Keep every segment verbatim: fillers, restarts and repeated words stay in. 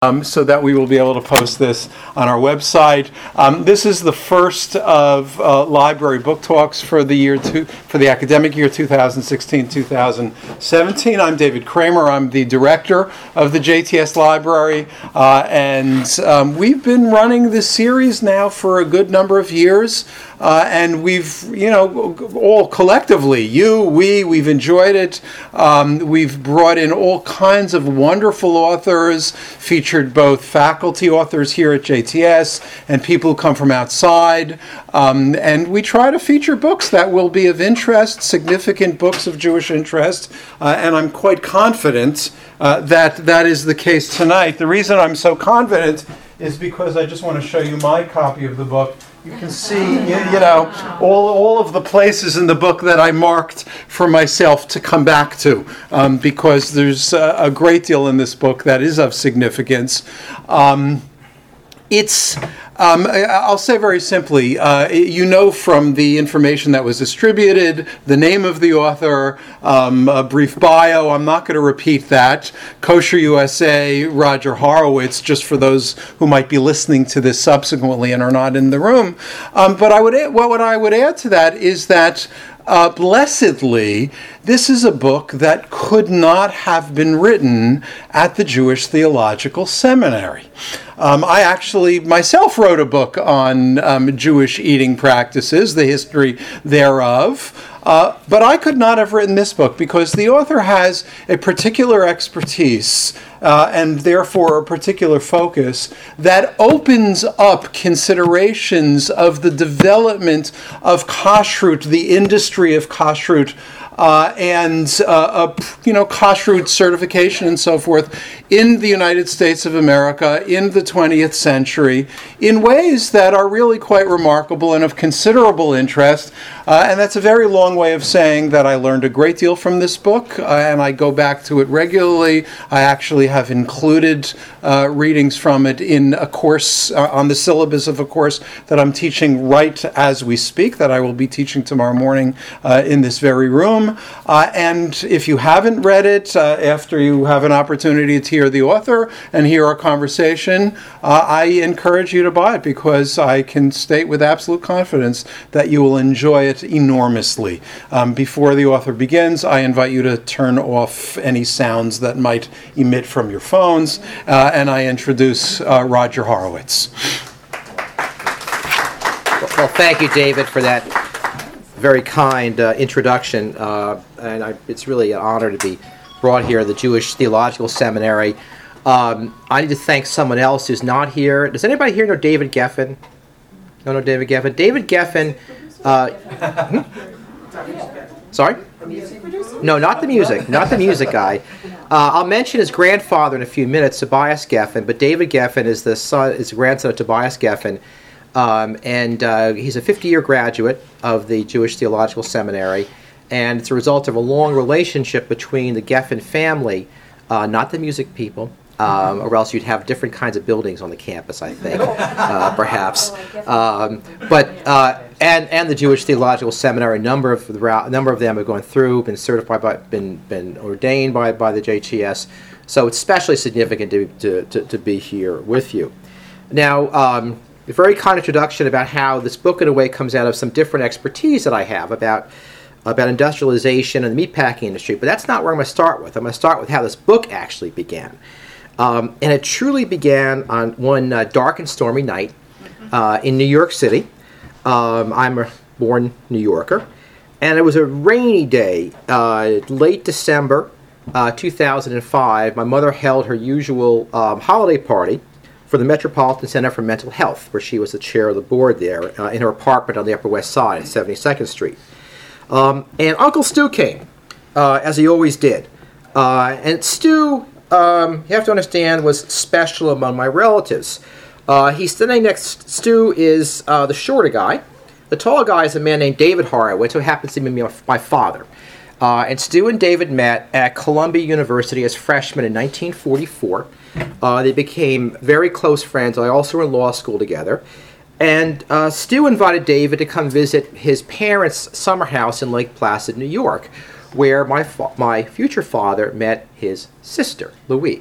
Um, so that we will be able to post this on our website. Um, this is the first of uh, library book talks for the year two, for the academic year twenty sixteen twenty seventeen. I'm David Kramer. I'm the director of the J T S Library, uh, and um, we've been running this series now for a good number of years. Uh, and we've, you know, all collectively, you, we, we've enjoyed it. Um, we've brought in all kinds of wonderful authors, featured both faculty authors here at J T S and people who come from outside. Um, and we try to feature books that will be of interest, significant books of Jewish interest. Uh, and I'm quite confident uh, that that is the case tonight. The reason I'm so confident is because I just want to show you my copy of the book. You can see, you, you know, all, all of the places in the book that I marked for myself to come back to, um, because there's a, a great deal in this book that is of significance. Um, it's, um, I'll say very simply, uh, you know from the information that was distributed, the name of the author, um, a brief bio. I'm not going to repeat that. Kosher U S A, Roger Horowitz, just for those who might be listening to this subsequently and are not in the room. Um, but I would, what, what I would add to that is that Uh, blessedly, this is a book that could not have been written at the Jewish Theological Seminary. Um, I actually myself wrote a book on um, Jewish eating practices, the history thereof. Uh, but I could not have written this book because the author has a particular expertise uh, and therefore a particular focus that opens up considerations of the development of kashrut, the industry of kashrut, Uh, and uh, a, you know, kashrut certification and so forth in the United States of America in the twentieth century in ways that are really quite remarkable and of considerable interest. Uh, and that's a very long way of saying that I learned a great deal from this book, uh, and I go back to it regularly. I actually have included uh, readings from it in a course, uh, on the syllabus of a course that I'm teaching right as we speak, that I will be teaching tomorrow morning uh, in this very room. Uh, and if you haven't read it, uh, after you have an opportunity to hear the author and hear our conversation, uh, I encourage you to buy it because I can state with absolute confidence that you will enjoy it enormously. Um, before the author begins, I invite you to turn off any sounds that might emit from your phones, uh, and I introduce uh, Roger Horowitz. Well, thank you, David, for that very kind uh, introduction, uh, and I, it's really an honor to be brought here at the Jewish Theological Seminary. Um, I need to thank someone else who's not here. Does anybody here know David Geffen? No, no, David Geffen. David Geffen. Uh, hmm? Sorry? No, not the music. Not the music guy. Uh, I'll mention his grandfather in a few minutes, Tobias Geffen. But David Geffen is the son, is the grandson of Tobias Geffen. Um, and uh, he's a fifty-year graduate of the Jewish Theological Seminary, and it's a result of a long relationship between the Geffen family, uh, not the music people, um, or else you'd have different kinds of buildings on the campus, I think, uh, perhaps. Um, but uh, and and the Jewish Theological Seminary, a number of a number of them have gone through, been certified, by, been been ordained by by the J T S. So it's especially significant to to to, to be here with you. Now. Um, A very kind introduction about how this book, in a way, comes out of some different expertise that I have about about industrialization and the meatpacking industry. But that's not where I'm going to start with. I'm going to start with how this book actually began. Um, and it truly began on one uh, dark and stormy night uh, in New York City. Um, I'm a born New Yorker. And it was a rainy day, uh, late December uh, two thousand five. My mother held her usual um, holiday party for the Metropolitan Center for Mental Health, where she was the chair of the board there, uh, in her apartment on the Upper West Side at seventy-second Street. Um, and Uncle Stu came, uh, as he always did. Uh, and Stu, um, you have to understand, was special among my relatives. Uh, he's sitting next, Stu is uh, the shorter guy. The taller guy is a man named David Horowitz, who happens to be my, my father. Uh, and Stu and David met at Columbia University as freshmen in nineteen forty-four. Uh, they became very close friends. They also were in law school together. And uh, Stu invited David to come visit his parents' summer house in Lake Placid, New York, where my fa- my future father met his sister, Louise.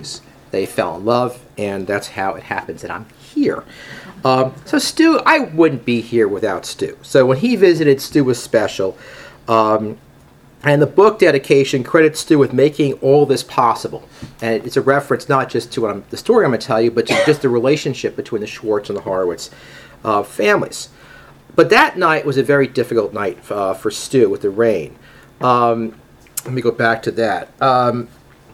They fell in love, and that's how it happens that I'm here. Um, so Stu, I wouldn't be here without Stu. So when he visited, Stu was special. Um, and the book dedication credits Stu with making all this possible. And it's a reference not just to what I'm, the story I'm going to tell you, but to just the relationship between the Schwartz and the Horowitz uh, families. But that night was a very difficult night uh, for Stu with the rain. Um, let me go back to that. Um,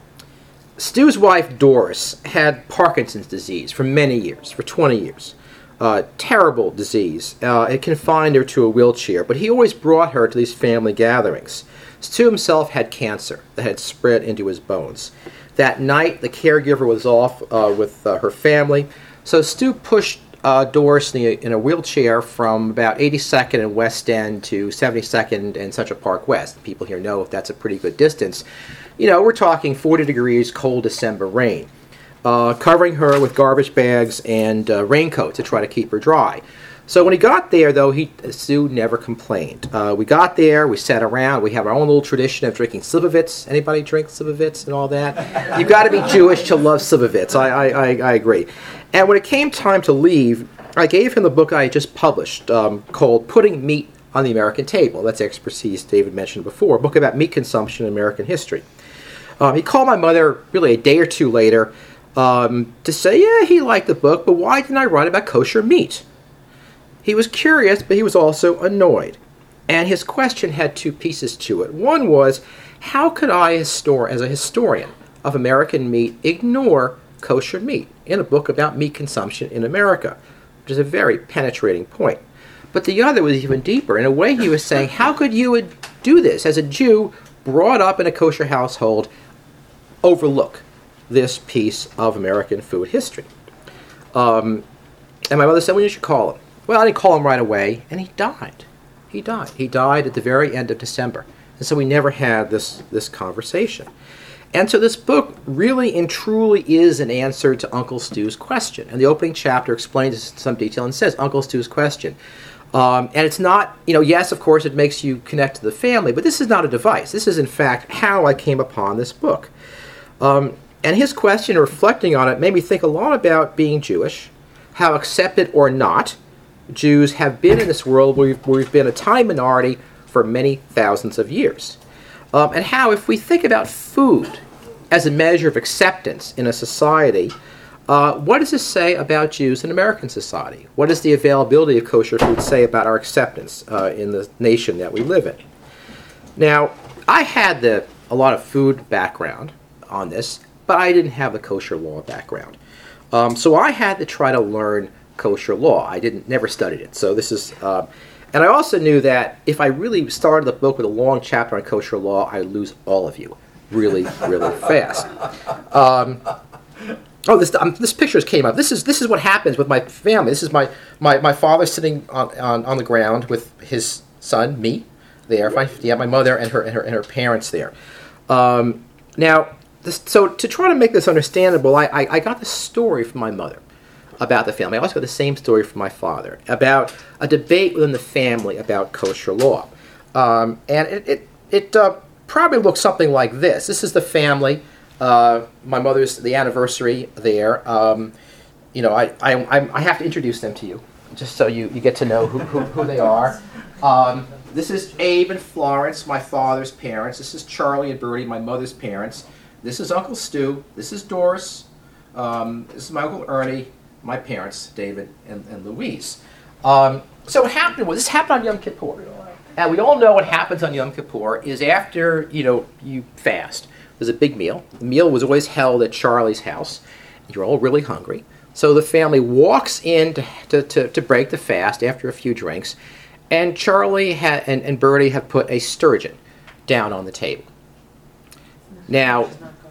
Stu's wife, Doris, had Parkinson's disease for many years, for twenty years. Uh, terrible disease. Uh, it confined her to a wheelchair, but he always brought her to these family gatherings. Stu himself had cancer that had spread into his bones. That night, the caregiver was off uh, with uh, her family, so Stu pushed uh, Doris in, the, in a wheelchair from about eighty-second and West End to seventy-second and Central Park West. People here know if that's a pretty good distance. You know, we're talking forty degrees, cold December rain. Uh, covering her with garbage bags and uh, raincoat to try to keep her dry. So when he got there, though, he Stu never complained. Uh, we got there, we sat around, we have our own little tradition of drinking Slivovitz. Anybody drink Slivovitz and all that? You've got to be Jewish to love Slivovitz. I, I, I, I agree. And when it came time to leave, I gave him the book I had just published um, called Putting Meat on the American Table. That's expertise David mentioned before, a book about meat consumption in American history. Um, he called my mother really a day or two later Um, to say, yeah, he liked the book, but why didn't I write about kosher meat? He was curious, but he was also annoyed. And his question had two pieces to it. One was, how could I, histor- as a historian of American meat, ignore kosher meat in a book about meat consumption in America? Which is a very penetrating point. But the other was even deeper. In a way, he was saying, how could you do this as a Jew brought up in a kosher household, overlook this piece of American food history? Um, and my mother said, well, you should call him. Well, I didn't call him right away, and he died. He died. He died at the very end of December. And so we never had this, this conversation. And so this book really and truly is an answer to Uncle Stu's question. And the opening chapter explains this in some detail and says, Uncle Stu's question. Um, and it's not, you know, yes, of course, it makes you connect to the family, but this is not a device. This is, in fact, how I came upon this book. Um, And his question, reflecting on it, made me think a lot about being Jewish, how accepted or not Jews have been in this world where we've, where we've been a tiny minority for many thousands of years. Um, and how, if we think about food as a measure of acceptance in a society, uh, what does this say about Jews in American society? What does the availability of kosher food say about our acceptance uh, in the nation that we live in? Now, I had the, a lot of food background on this, but I didn't have the kosher law background. Um, so I had to try to learn kosher law. I didn't never studied it. So this is, uh, and I also knew that if I really started the book with a long chapter on kosher law, I'd lose all of you really, really fast. Um, oh, this um, this picture came up. This is this is what happens with my family. This is my my, my father sitting on, on, on the ground with his son, me, there. My, yeah, my mother and her and her and her parents there. Um, now. This, so to try to make this understandable, I, I, I got the story from my mother about the family. I also got the same story from my father about a debate within the family about kosher law. Um, and it, it, it uh, probably looks something like this. This is the family, uh, my mother's, the anniversary there. Um, you know, I, I, I have to introduce them to you, just so you, you get to know who, who, who they are. Um, this is Abe and Florence, my father's parents. This is Charlie and Bertie, my mother's parents. This is Uncle Stu. This is Doris. Um, this is my Uncle Ernie, my parents, David and, and Louise. Um, so what happened was, this happened on Yom Kippur. And we all know what happens on Yom Kippur is after, you know, you fast, there's a big meal. The meal was always held at Charlie's house. You're all really hungry. So the family walks in to, to, to, to break the fast after a few drinks. And Charlie ha- and, and Bertie have put a sturgeon down on the table. Now,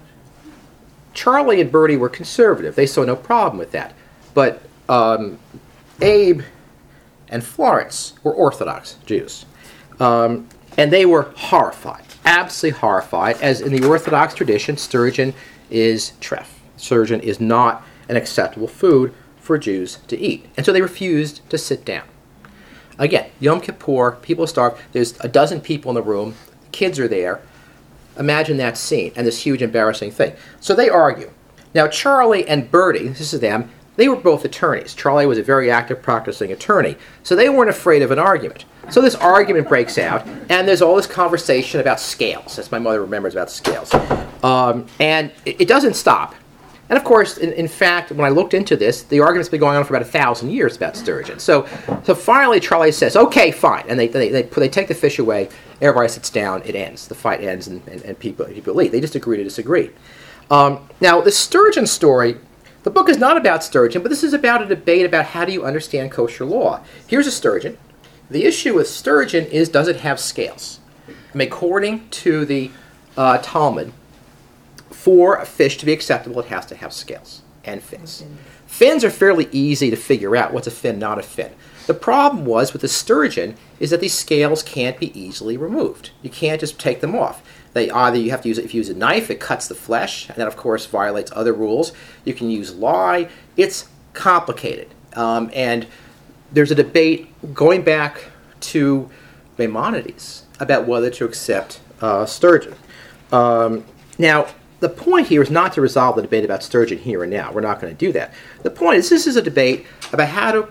Charlie and Bertie were conservative. They saw no problem with that. But um, Abe and Florence were Orthodox Jews. Um, and they were horrified, absolutely horrified, as in the Orthodox tradition, sturgeon is treff. Sturgeon is not an acceptable food for Jews to eat. And so they refused to sit down. Again, Yom Kippur, people starve. There's a dozen people in the room. Kids are there. Imagine that scene and this huge embarrassing thing. So they argue. Now, Charlie and Bertie, this is them, they were both attorneys. Charlie was a very active practicing attorney, so they weren't afraid of an argument. So this argument breaks out, and there's all this conversation about scales, as my mother remembers about scales. Um, and it, it doesn't stop. And of course, in, in fact, when I looked into this, the argument's been going on for about a thousand years about sturgeon. So, so finally, Charlie says, "Okay, fine," and they they they, put, they take the fish away. Everybody sits down. It ends. The fight ends, and, and, and people people leave. They just agree to disagree. Um, now, the sturgeon story. The book is not about sturgeon, but this is about a debate about how do you understand kosher law. Here's a sturgeon. The issue with sturgeon is, does it have scales? I mean, according to the uh, Talmud, for a fish to be acceptable, it has to have scales and fins. Fins are fairly easy to figure out. What's a fin, not a fin? The problem was with the sturgeon is that these scales can't be easily removed. You can't just take them off. They either you have to use it, if you use a knife, it cuts the flesh, and that of course violates other rules. You can use lye. It's complicated, um, and there's a debate going back to Maimonides about whether to accept uh, sturgeon. Um, now, the point here is not to resolve the debate about sturgeon here and now. We're not going to do that. The point is this is a debate about how to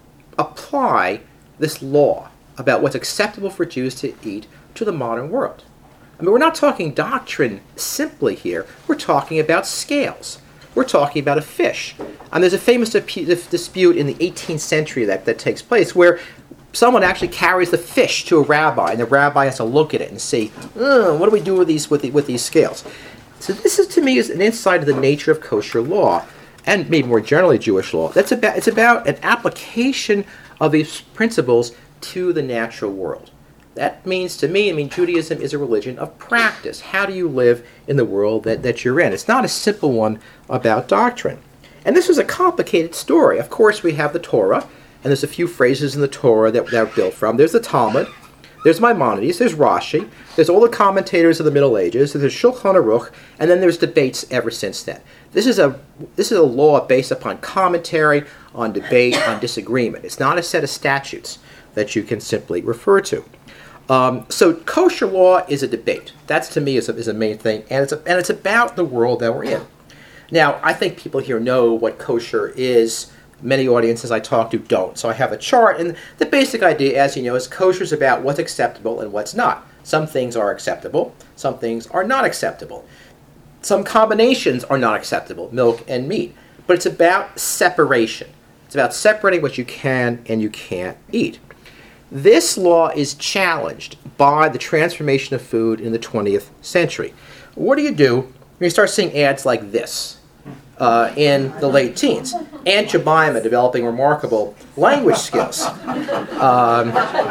apply this law about what's acceptable for Jews to eat to the modern world. I mean, we're not talking doctrine simply here. We're talking about scales. We're talking about a fish. And there's a famous dispute in the eighteenth century that, that takes place where someone actually carries the fish to a rabbi, and the rabbi has to look at it and see, oh, what do we do with these with, the, with these scales? So this is, to me, is an insight of the nature of kosher law, and maybe more generally Jewish law. That's about, it's about an application of these principles to the natural world. That means, to me, I mean, Judaism is a religion of practice. How do you live in the world that, that you're in? It's not a simple one about doctrine. And this was a complicated story. Of course, we have the Torah, and there's a few phrases in the Torah that they're built from. There's the Talmud, there's Maimonides, there's Rashi, there's all the commentators of the Middle Ages, there's Shulchan Aruch, and then there's debates ever since then. This is a this is a law based upon commentary, on debate, on disagreement. It's not a set of statutes that you can simply refer to. Um, so kosher law is a debate. That's, to me, is a, is a main thing, and it's a, and it's about the world that we're in. Now, I think people here know what kosher is. Many audiences I talk to don't. So I have a chart, and the basic idea, as you know, is kosher is about what's acceptable and what's not. Some things are acceptable. Some things are not acceptable. Some combinations are not acceptable, milk and meat. But it's about separation. It's about separating what you can and you can't eat. This law is challenged by the transformation of food in the twentieth century. What do you do when you start seeing ads like this uh, in the late teens? Aunt Jemima developing remarkable language skills. Um,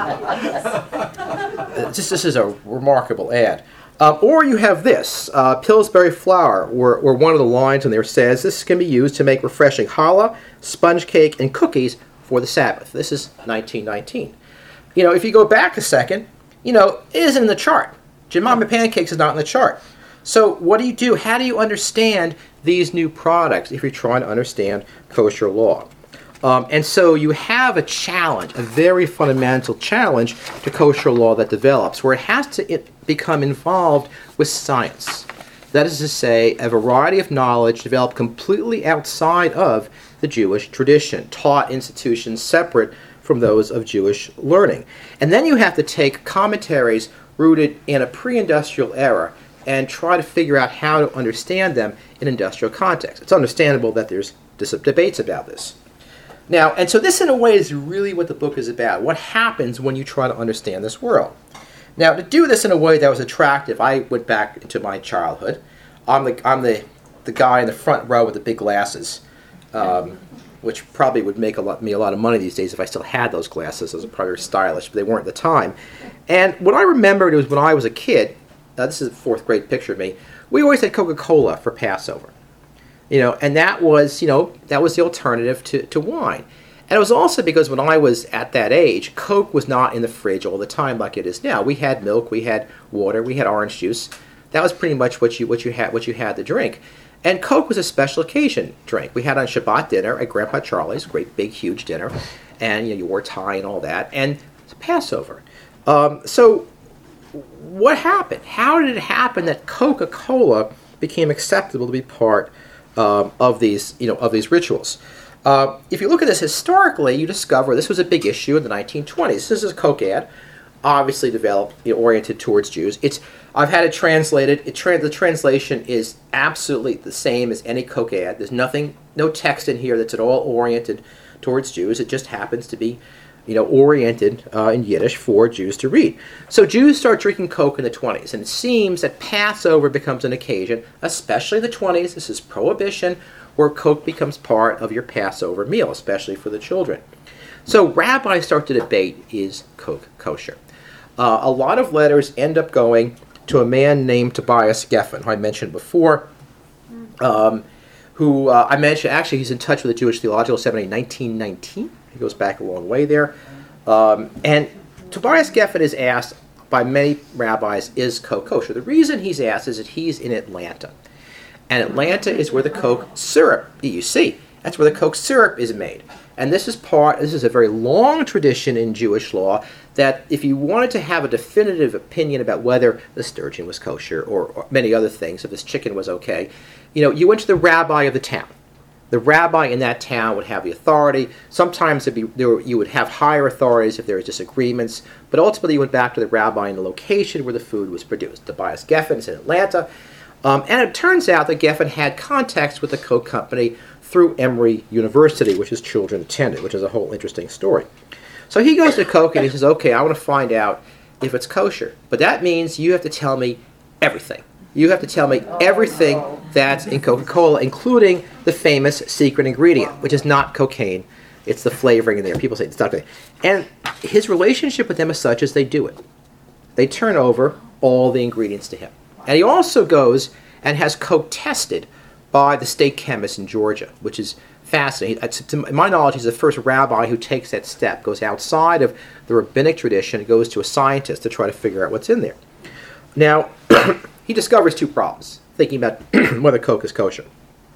this, this is a remarkable ad. Uh, or you have this, uh, Pillsbury flour, where, where one of the lines in there says, this can be used to make refreshing challah, sponge cake, and cookies for the Sabbath. This is nineteen nineteen. You know, if you go back a second, you know, it isn't in the chart. Jemima Pancakes is not in the chart. So what do you do? How do you understand these new products if you're trying to understand kosher law? Um, and so you have a challenge, a very fundamental challenge to kosher law that develops, where it has to it become involved with science. That is to say, a variety of knowledge developed completely outside of the Jewish tradition, taught institutions separate from those of Jewish learning. And then you have to take commentaries rooted in a pre-industrial era and try to figure out how to understand them in industrial context. It's understandable that there's debates about this. Now, and so this in a way is really what the book is about. What happens when you try to understand this world? Now, to do this in a way that was attractive, I went back into my childhood. I'm the, I'm the, the guy in the front row with the big glasses, um, which probably would make a lot, me a lot of money these days if I still had those glasses. Those are probably stylish, but they weren't at the time. And what I remembered was when I was a kid, uh, this is a fourth grade picture of me, we always had Coca-Cola for Passover. You know, and that was, you know, that was the alternative to, to wine. And it was also because when I was at that age, Coke was not in the fridge all the time like it is now. We had milk, we had water, we had orange juice. That was pretty much what you what you had what you had to drink. And Coke was a special occasion drink. We had on Shabbat dinner at Grandpa Charlie's, great big huge dinner, and you know, you wore a tie and all that, and it's Passover. Um, so what happened? How did it happen that Coca-Cola became acceptable to be part um, of these, you know, of these rituals. Uh, if you look at this historically, you discover this was a big issue in the nineteen twenties. This is a Coke ad, obviously developed, you know, oriented towards Jews. It's I've had it translated. It tra- the translation is absolutely the same as any Coke ad. There's nothing, no text in here that's at all oriented towards Jews. It just happens to be, you know, oriented uh, in Yiddish for Jews to read. So Jews start drinking Coke in the twenties, and it seems that Passover becomes an occasion, especially in the twenties. This is Prohibition, where Coke becomes part of your Passover meal, especially for the children. So rabbis start to debate, is Coke kosher? Uh, a lot of letters end up going to a man named Tobias Geffen, who I mentioned before, um, who uh, I mentioned, actually he's in touch with the Jewish Theological Seminary in nineteen nineteen. He goes back a long way there. Um, and Tobias Geffen is asked by many rabbis, is Coke kosher? The reason he's asked is that he's in Atlanta. And Atlanta is where the Coke syrup, you see, that's where the Coke syrup is made. And this is part, this is a very long tradition in Jewish law that if you wanted to have a definitive opinion about whether the sturgeon was kosher or, or many other things, if this chicken was okay, you know, you went to the rabbi of the town. The rabbi in that town would have the authority. Sometimes it'd be, there, you would have higher authorities if there were disagreements, but ultimately you went back to the rabbi in the location where the food was produced. Tobias Geffen is in Atlanta. Um, and it turns out that Geffen had contacts with the Coke company through Emory University, which his children attended, which is a whole interesting story. So he goes to Coke and he says, okay, I want to find out if it's kosher. But that means you have to tell me everything. You have to tell me everything that's in Coca-Cola, including the famous secret ingredient, which is not cocaine. It's the flavoring in there. People say it's not cocaine. And his relationship with them is such as they do it. They turn over all the ingredients to him. And he also goes and has Coke tested by the state chemist in Georgia, which is fascinating. To my knowledge, he's the first rabbi who takes that step, goes outside of the rabbinic tradition, and goes to a scientist to try to figure out what's in there. Now, he discovers two problems, thinking about whether Coke is kosher.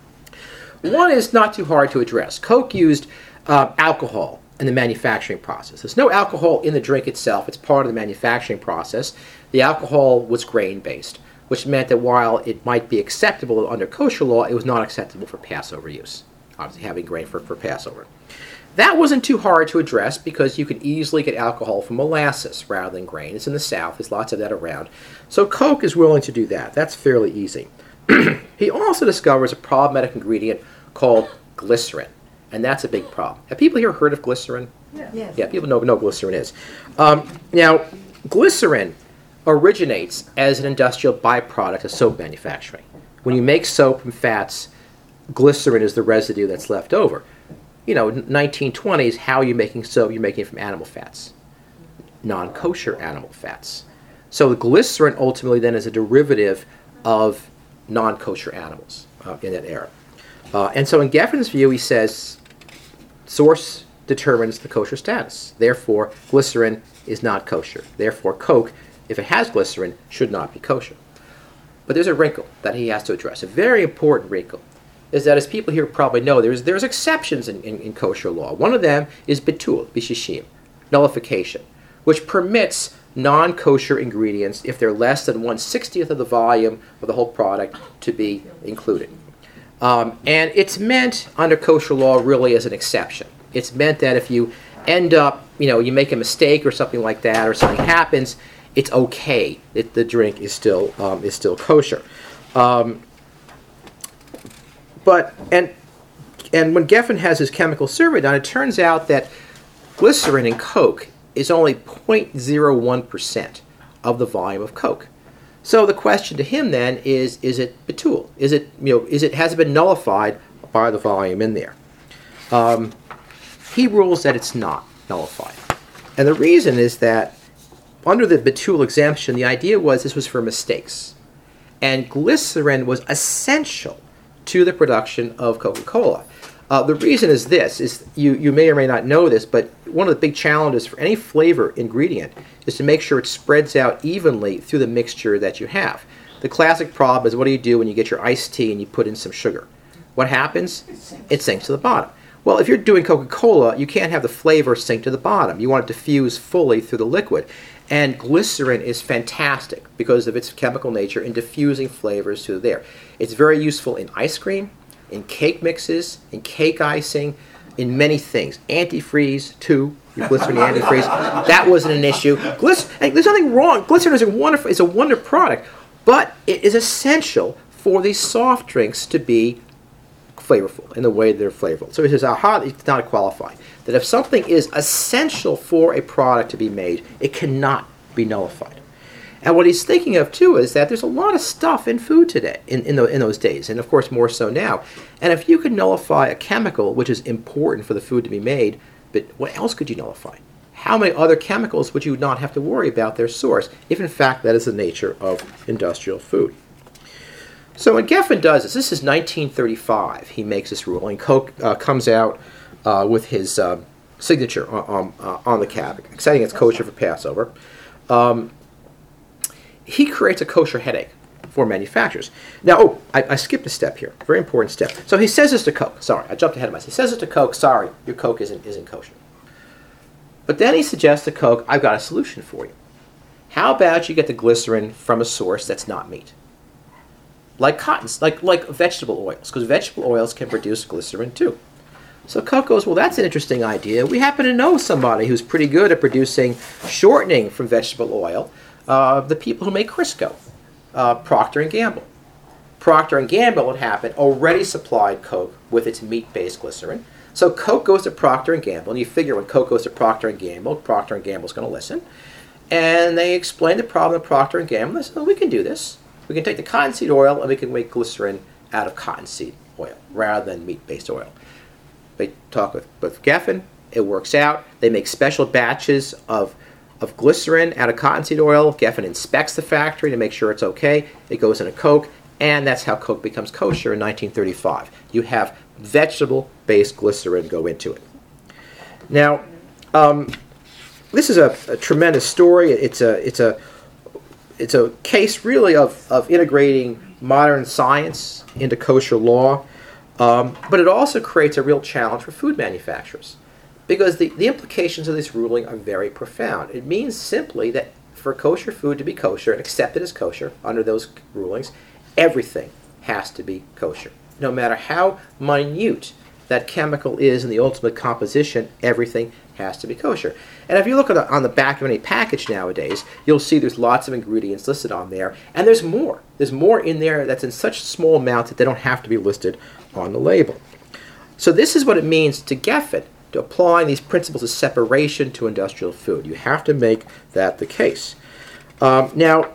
One is not too hard to address. Coke used uh, alcohol in the manufacturing process. There's no alcohol in the drink itself. It's part of the manufacturing process. The alcohol was grain-based, which meant that while it might be acceptable under kosher law, it was not acceptable for Passover use, obviously having grain for, for Passover. That wasn't too hard to address because you could easily get alcohol from molasses rather than grain. It's in the South. There's lots of that around. So Coke is willing to do that. That's fairly easy. He also discovers a problematic ingredient called glycerin, and that's a big problem. Have people here heard of glycerin? Yeah. Yes. Yeah, people know, know what glycerin is. Um, now, glycerin originates as an industrial byproduct of soap manufacturing. When you make soap from fats, glycerin is the residue that's left over. You know, nineteen twenties, how are you making soap? You're making it from animal fats, non-kosher animal fats. So the glycerin ultimately then is a derivative of non-kosher animals uh, in that era. Uh, and so in Geffen's view, he says, source determines the kosher status. Therefore, glycerin is not kosher. Therefore, Coke, if it has glycerin, should not be kosher. But there's a wrinkle that he has to address, a very important wrinkle, is that as people here probably know, there's there's exceptions in, in, in kosher law. One of them is bitul, bishishim, nullification, which permits non-kosher ingredients, if they're less than one sixtieth of the volume of the whole product, to be included. Um, and it's meant under kosher law really as an exception. It's meant that if you end up, you know, you make a mistake or something like that, or something happens, it's okay that the drink is still um, is still kosher. Um, but and and when Geffen has his chemical survey done, it turns out that glycerin in Coke is only zero point zero one percent of the volume of Coke. So the question to him then is: Is it bitul? Is it you know? Is it has it been nullified by the volume in there? Um, he rules that it's not nullified, and the reason is that under the bitul exemption, the idea was this was for mistakes, and glycerin was essential to the production of Coca-Cola. Uh, the reason is this: is you you may or may not know this, but one of the big challenges for any flavor ingredient is to make sure it spreads out evenly through the mixture that you have. The classic problem is, what do you do when you get your iced tea and you put in some sugar? What happens? It sinks to the bottom. Well, if you're doing Coca-Cola, you can't have the flavor sink to the bottom. You want it to diffuse fully through the liquid. And glycerin is fantastic because of its chemical nature in diffusing flavors through there. It's very useful in ice cream. in cake mixes, in cake icing, in many things. Antifreeze, too. Your glycerin antifreeze. That wasn't an issue. Glycer- hey, there's nothing wrong. Glycerin is a wonderful, is a wonder product, but it is essential for these soft drinks to be flavorful in the way they're flavorful. So it says, aha, it's not qualified. That if something is essential for a product to be made, it cannot be nullified. And what he's thinking of, too, is that there's a lot of stuff in food today, in, in, the, in those days, and of course more so now. And if you could nullify a chemical, which is important for the food to be made, but what else could you nullify? How many other chemicals would you not have to worry about their source, if in fact that is the nature of industrial food? So when Geffen does this, this is nineteen thirty-five, he makes this rule, and Koch uh, comes out uh, with his uh, signature on, on, on the cab, saying it's kosher for Passover. Um, he creates a kosher headache for manufacturers. Now, oh, I, I skipped a step here, very important step. So he says this to Coke. Sorry, I jumped ahead of myself. He says this to Coke, sorry, your Coke isn't, isn't kosher. But then he suggests to Coke, I've got a solution for you. How about you get the glycerin from a source that's not meat? Like cotton, like, like vegetable oils, because vegetable oils can produce glycerin too. So Coke goes, well, that's an interesting idea. We happen to know somebody who's pretty good at producing shortening from vegetable oil, uh, the people who make Crisco, uh, Procter and Gamble. Procter and Gamble, what happened, already supplied Coke with its meat-based glycerin. So Coke goes to Procter and Gamble, and you figure when Coke goes to Procter and Gamble, Procter and Gamble's going to listen. And they explain the problem to Procter and Gamble. They say, well, we can do this. We can take the cottonseed oil and we can make glycerin out of cottonseed oil rather than meat-based oil. They talk with, with Geffen. It works out. They make special batches of, of glycerin out of cottonseed oil. Geffen inspects the factory to make sure it's okay. It goes into Coke, and that's how Coke becomes kosher in nineteen thirty-five. You have vegetable-based glycerin go into it. Now, um, this is a, a tremendous story. It's a it's a It's a case really of, of integrating modern science into kosher law, um, but it also creates a real challenge for food manufacturers because the, the implications of this ruling are very profound. It means simply that for kosher food to be kosher and accepted as kosher under those rulings, everything has to be kosher. No matter how minute that chemical is in the ultimate composition, everything has to be kosher. And if you look at the, on the back of any package nowadays, you'll see there's lots of ingredients listed on there, and there's more. There's more in there that's in such small amounts that they don't have to be listed on the label. So this is what it means to Geffen, to applying these principles of separation to industrial food. You have to make that the case. Um, now,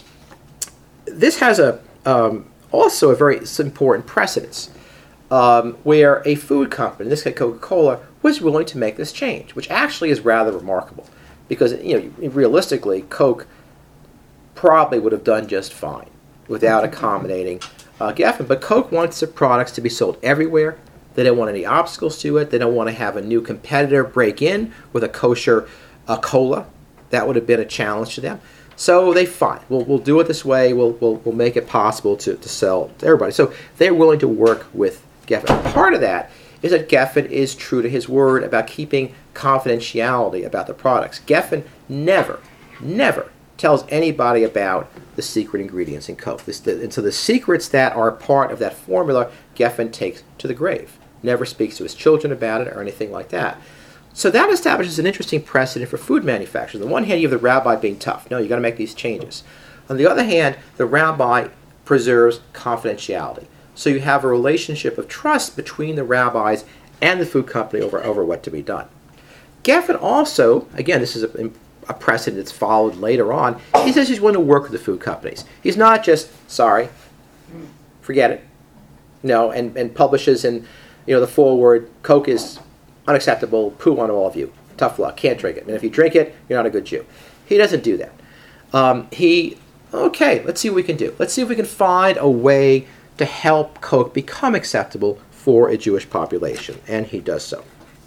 this has a um, also a very important precedence. Um, where a food company, in this case Coca-Cola, was willing to make this change, which actually is rather remarkable, because you know realistically, Coke probably would have done just fine without accommodating uh, Geffen. But Coke wants their products to be sold everywhere. They don't want any obstacles to it. They don't want to have a new competitor break in with a kosher uh, cola. That would have been a challenge to them. So they fine. We'll we'll do it this way. We'll we'll we'll make it possible to to sell to everybody. So they're willing to work with Geffen. Part of that is that Geffen is true to his word about keeping confidentiality about the products. Geffen never, never tells anybody about the secret ingredients in Coke. This, the, and so the secrets that are part of that formula, Geffen takes to the grave. Never speaks to his children about it or anything like that. So that establishes an interesting precedent for food manufacturers. On the one hand, you have the rabbi being tough. No, you've got to make these changes. On the other hand, the rabbi preserves confidentiality. So you have a relationship of trust between the rabbis and the food company over, over what to be done. Geffen also, again, this is a, a precedent that's followed later on, he says he's willing to work with the food companies. He's not just, sorry, forget it, no, and, and publishes in you know the foreword, Coke is unacceptable, poo on all of you, tough luck, can't drink it. And if you drink it, you're not a good Jew. He doesn't do that. Um, he, okay, let's see what we can do. Let's see if we can find a way to help Coke become acceptable for a Jewish population, and he does so.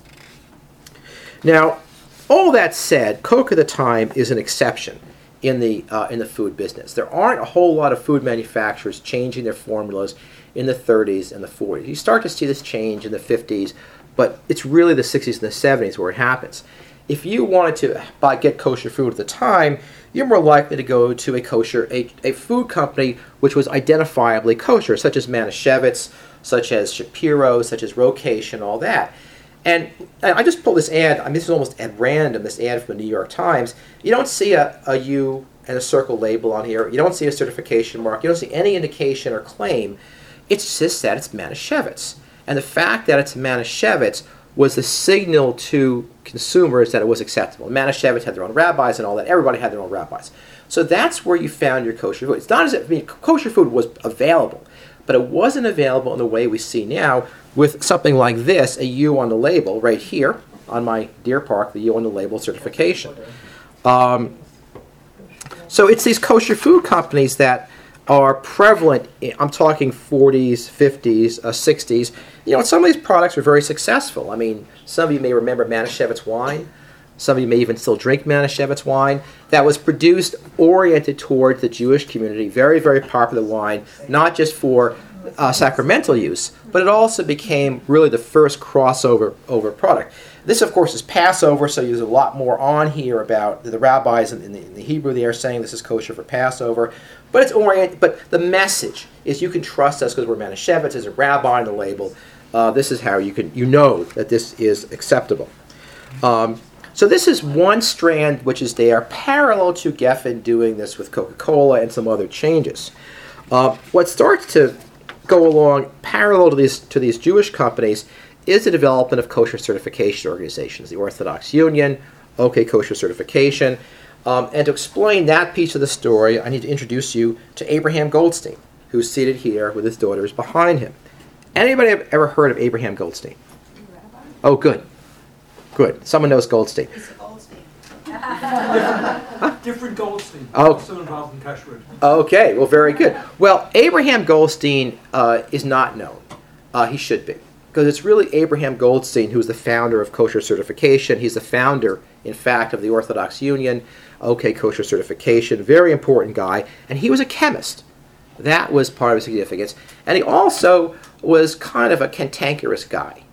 Now, all that said, Coke at the time is an exception in the uh, in the food business. There aren't a whole lot of food manufacturers changing their formulas in the thirties and the forties. You start to see this change in the fifties, but it's really the sixties and the seventies where it happens. If you wanted to buy, get kosher food at the time, you're more likely to go to a kosher, a, a food company which was identifiably kosher, such as Manischewitz, such as Shapiro, such as Rocation, all that. And I just pulled this ad. I mean, this is almost at random, this ad from the New York Times. You don't see a, a U and a circle label on here. You don't see a certification mark. You don't see any indication or claim. It's just that it's Manischewitz. And the fact that it's Manischewitz was the signal to consumers that it was acceptable. Manischewitz had their own rabbis and all that. Everybody had their own rabbis. So that's where you found your kosher food. It's not as if, I mean, kosher food was available, but it wasn't available in the way we see now with something like this, a U on the label, right here on my Deer Park, the U on the label certification. Um, so it's these kosher food companies that are prevalent. I'm talking forties, fifties, uh, sixties. You know, and some of these products are very successful. I mean, some of you may remember Manischewitz wine. Some of you may even still drink Manischewitz wine. That was produced, oriented toward the Jewish community. Very, very popular wine, not just for uh, sacramental use, but it also became really the first crossover over product. This, of course, is Passover, so there's a lot more on here about the rabbis in the, in the Hebrew. They are saying this is kosher for Passover, but it's oriented. But the message is you can trust us because we're Manischewitz. There's a rabbi on the label. Uh, this is how you can you know that this is acceptable. Um, so this is one strand which is there, parallel to Geffen doing this with Coca-Cola and some other changes. Uh, what starts to go along parallel to these to these Jewish companies is the development of kosher certification organizations, the Orthodox Union, OK Kosher Certification. Um, and to explain that piece of the story, I need to introduce you to Abraham Goldstein, who's seated here with his daughters behind him. Anybody have ever heard of Abraham Goldstein? Oh, good. Good. Someone knows Goldstein. It's Goldstein. Different, different Goldstein. Oh. Also involved in Kashrut. Okay, well, very good. Well, Abraham Goldstein uh, is not known. Uh, he should be. Because it's really Abraham Goldstein who's the founder of Kosher Certification. He's the founder, in fact, of the Orthodox Union, OK Kosher Certification. Very important guy. And he was a chemist. That was part of his significance. And he also was kind of a cantankerous guy.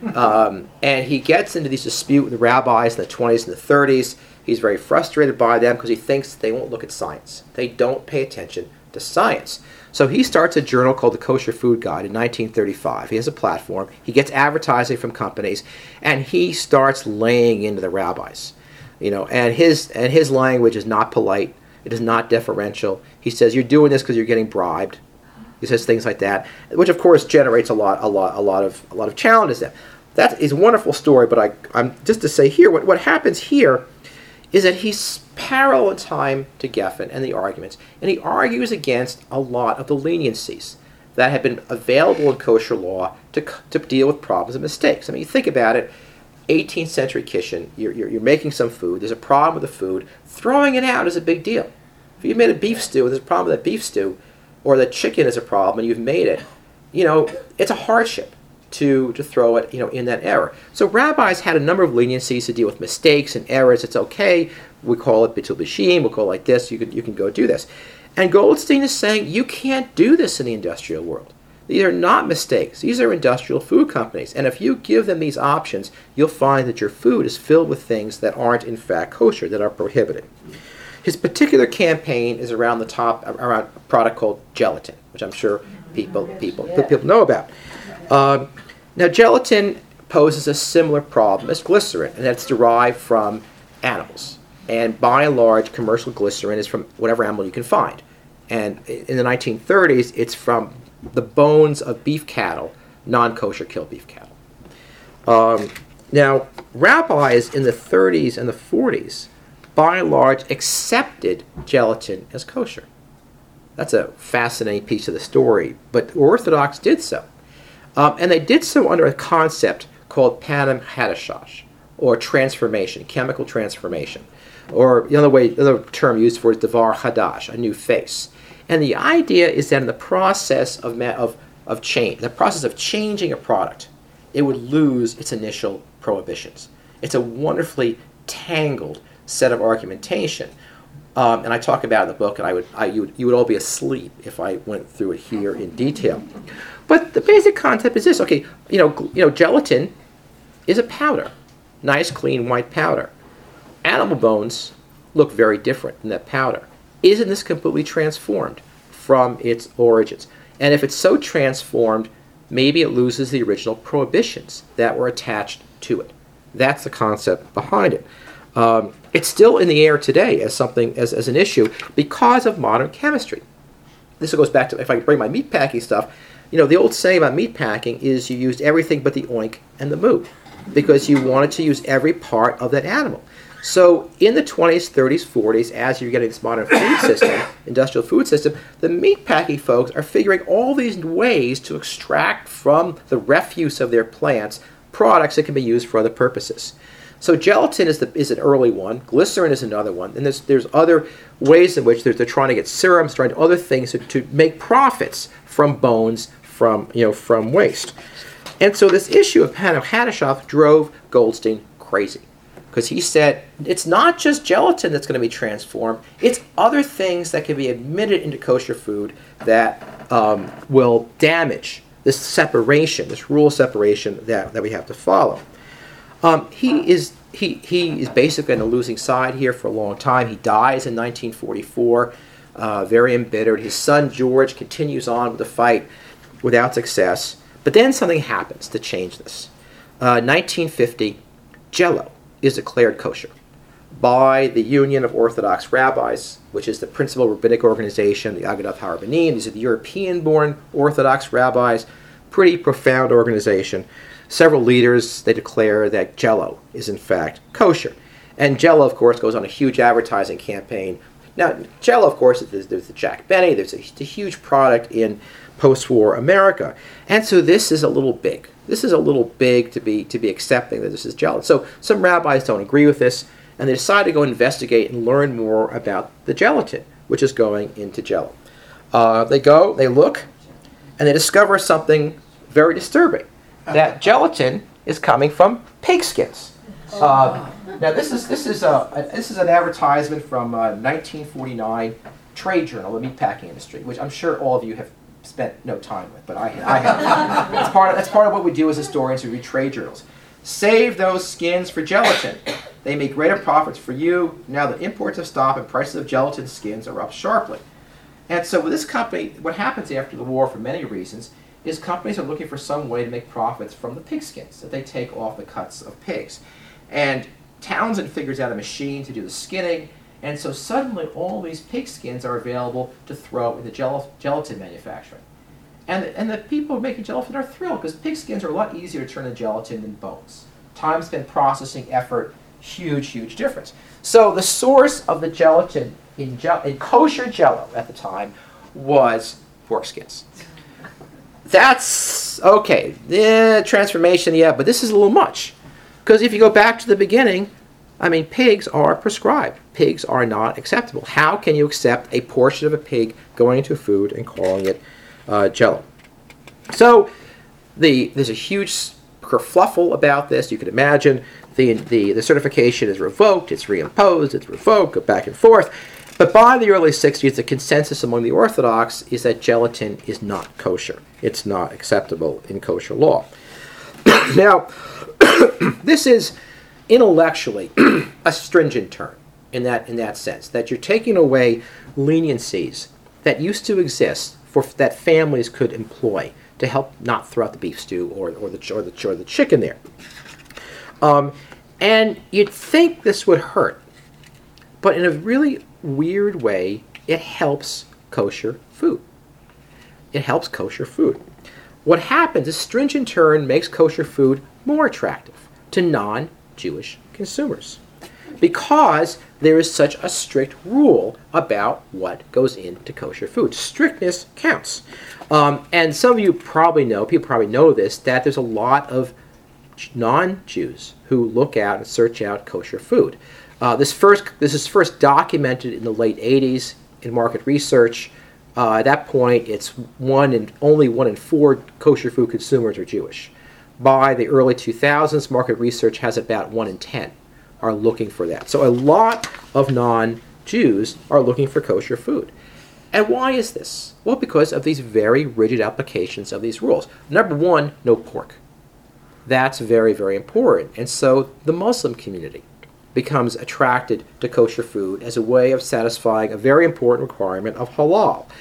Um, and he gets into these disputes with the rabbis in the twenties and the thirties. He's very frustrated by them because he thinks they won't look at science. They don't pay attention to science. So he starts a journal called the Kosher Food Guide in nineteen thirty-five. He has a platform. He gets advertising from companies, and he starts laying into the rabbis. You know, and his and his language is not polite. It is not deferential. He says, "You're doing this because you're getting bribed." He says things like that, which of course generates a lot, a lot, a lot of, a lot of challenges. There, that is a wonderful story. But I, I'm just to say here, what what happens here is that he's parallel in time to Geffen and the arguments, and he argues against a lot of the leniencies that have been available in kosher law to to deal with problems and mistakes. I mean, you think about it. eighteenth century kitchen, you're, you're, you're making some food, there's a problem with the food, throwing it out is a big deal. If you've made a beef stew, there's a problem with that beef stew, or the chicken is a problem and you've made it, you know, it's a hardship to, to throw it, you know, in that error. So rabbis had a number of leniencies to deal with mistakes and errors. It's okay, we call it bitul b'shim, we'll call it like this, you can, you can go do this. And Goldstein is saying, you can't do this in the industrial world. These are not mistakes. These are industrial food companies. And if you give them these options, you'll find that your food is filled with things that aren't in fact kosher, that are prohibited. His particular campaign is around the top, around a product called gelatin, which I'm sure people people people know about. Um, now, gelatin poses a similar problem as glycerin, and that's derived from animals. And by and large, commercial glycerin is from whatever animal you can find. And in the nineteen thirties, it's from the bones of beef cattle, non-kosher killed beef cattle. Um, now, rabbis in the thirties and the forties, by and large, accepted gelatin as kosher. That's a fascinating piece of the story, but Orthodox did so. Um, and they did so under a concept called panim hadashash, or transformation, chemical transformation. Or the other way, the other term used for it is davar hadash, a new face. And the idea is that in the process of, ma- of, of change, the process of changing a product, it would lose its initial prohibitions. It's a wonderfully tangled set of argumentation. Um, and I talk about it in the book, and I would, I, you, would, you would all be asleep if I went through it here in detail. But the basic concept is this. Okay, you know, you know, gelatin is a powder, nice, clean, white powder. Animal bones look very different than that powder. Isn't this completely transformed from its origins? And if it's so transformed, maybe it loses the original prohibitions that were attached to it. That's the concept behind it. Um, it's still in the air today as something, as, as an issue because of modern chemistry. This goes back to, if I bring my meatpacking stuff, you know, the old saying about meatpacking is you used everything but the oink and the moo, because you wanted to use every part of that animal. So in the twenties, thirties, forties, as you're getting this modern food system, industrial food system, the meatpacking folks are figuring all these ways to extract from the refuse of their plants products that can be used for other purposes. So gelatin is, the, is an early one. Glycerin is another one. And there's, there's other ways in which they're, they're trying to get serums, trying to other things to, to make profits from bones, from, you know, from waste. And so this issue of Hadashoff drove Goldstein crazy, because he said it's not just gelatin that's going to be transformed, it's other things that can be admitted into kosher food that um, will damage this separation, this rule of separation that, that we have to follow. Um, he is he he is basically on the losing side here for a long time. He dies in nineteen forty-four, uh, very embittered. His son George continues on with the fight without success. But then something happens to change this. Uh, nineteen fifty, Jell-O is declared kosher by the Union of Orthodox Rabbis, which is the principal rabbinic organization, the Agudath HaRabbanim. These are the European-born Orthodox rabbis, pretty profound organization. Several leaders, they declare that Jell-O is in fact kosher. And Jell-O, of course, goes on a huge advertising campaign. Now, Jell-O, of course, there's, there's the Jack Benny, there's a, a huge product in post-war America. And so this is a little big. This is a little big to be to be accepting that this is Jell-O. So some rabbis don't agree with this, and they decide to go investigate and learn more about the gelatin, which is going into Jell-O. Uh, they go, they look, and they discover something very disturbing. That gelatin is coming from pig skins. Uh, now this is this is a, this is an advertisement from uh, nineteen forty-nine Trade Journal, the meatpacking industry, which I'm sure all of you have spent no time with, but I, I have. That's part of, that's part of what we do as historians. We read trade journals. Save those skins for gelatin. They make greater profits for you. Now the imports have stopped and prices of gelatin skins are up sharply. And so with this company, what happens after the war for many reasons is companies are looking for some way to make profits from the pig skins that they take off the cuts of pigs. And Townsend figures out a machine to do the skinning, and so suddenly all these pig skins are available to throw into gel- gelatin manufacturing. And the, and the people making gelatin are thrilled, because pig skins are a lot easier to turn into gelatin than bones. Time spent processing, effort, huge, huge difference. So the source of the gelatin in, gel- in kosher Jell-O at the time was pork skins. That's, okay, yeah, transformation, yeah, but this is a little much. Because if you go back to the beginning, I mean, pigs are prescribed. Pigs are not acceptable. How can you accept a portion of a pig going into food and calling it uh, Jell-O? So the, there's a huge kerfluffle about this. You can imagine the, the, the certification is revoked, it's reimposed, it's revoked, go back and forth. But by the early sixties, the consensus among the Orthodox is that gelatin is not kosher. It's not acceptable in kosher law. Now, this is intellectually a stringent term in that in that sense, that you're taking away leniencies that used to exist for that families could employ to help not throw out the beef stew or, or, the, or, the, or the chicken there. Um, and you'd think this would hurt, but in a really weird way, it helps kosher food. It helps kosher food. What happens is stringent term makes kosher food more attractive to non-Jewish consumers, because there is such a strict rule about what goes into kosher food. Strictness counts. Um, and some of you probably know, people probably know this, that there's a lot of non-Jews who look out and search out kosher food. Uh, this first, this is first documented in the late eighties in market research. Uh, at that point, it's one and only one in four kosher food consumers are Jewish. By the early two thousands, market research has about one in ten are looking for that. So a lot of non-Jews are looking for kosher food. And why is this? Well, because of these very rigid applications of these rules. Number one, no pork. That's very, very important. And so the Muslim community becomes attracted to kosher food as a way of satisfying a very important requirement of halal.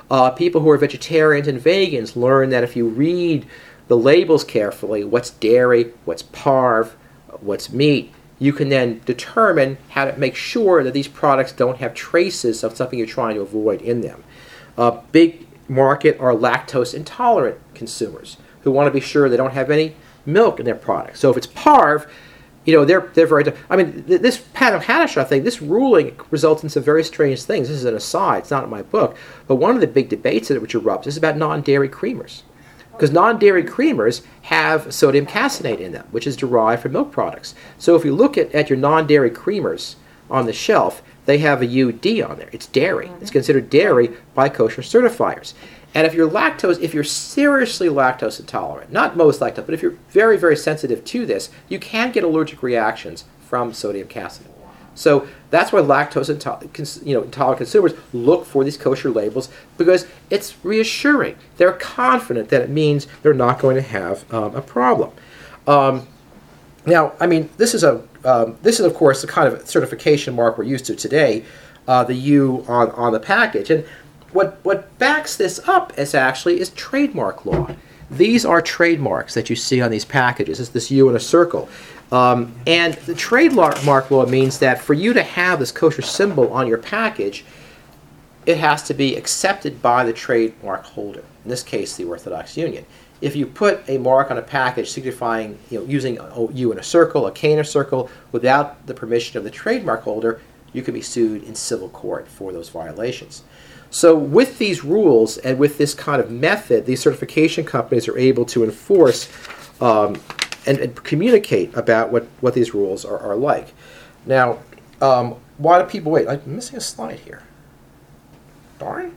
Uh, people who are vegetarians and vegans learn that if you read the labels carefully, what's dairy, what's parve, what's meat, you can then determine how to make sure that these products don't have traces of something you're trying to avoid in them. A big market are lactose intolerant consumers who want to be sure they don't have any milk in their products. So if it's parve, you know, they're they're very. I mean, th this Pat Hanashaw thing, this ruling results in some very strange things. This is an aside; it's not in my book. But one of the big debates that which erupts is about non-dairy creamers, because non-dairy creamers have sodium caseinate in them, which is derived from milk products. So if you look at, at your non-dairy creamers on the shelf, they have a U D on there. It's dairy. Mm-hmm. It's considered dairy by kosher certifiers. And if you're lactose, if you're seriously lactose intolerant, not most lactose, but if you're very, very sensitive to this, you can get allergic reactions from sodium caseinate. So that's why lactose intolerant, you know, intolerant consumers look for these kosher labels, because it's reassuring. They're confident that it means they're not going to have um, a problem. Um, now, I mean, this is a um, this is of course the kind of certification mark we're used to today, uh, the U on on the package, and what what backs this up is actually is trademark law. These are trademarks that you see on these packages. It's this U in a circle. Um, and the trademark law means that for you to have this kosher symbol on your package, it has to be accepted by the trademark holder, in this case the Orthodox Union. If you put a mark on a package signifying, you know, using a U in a circle, a K in a circle, without the permission of the trademark holder, you can be sued in civil court for those violations. So with these rules and with this kind of method, these certification companies are able to enforce um, and, and communicate about what, what these rules are, are like. Now, um, why do people wait? I'm missing a slide here. Darn.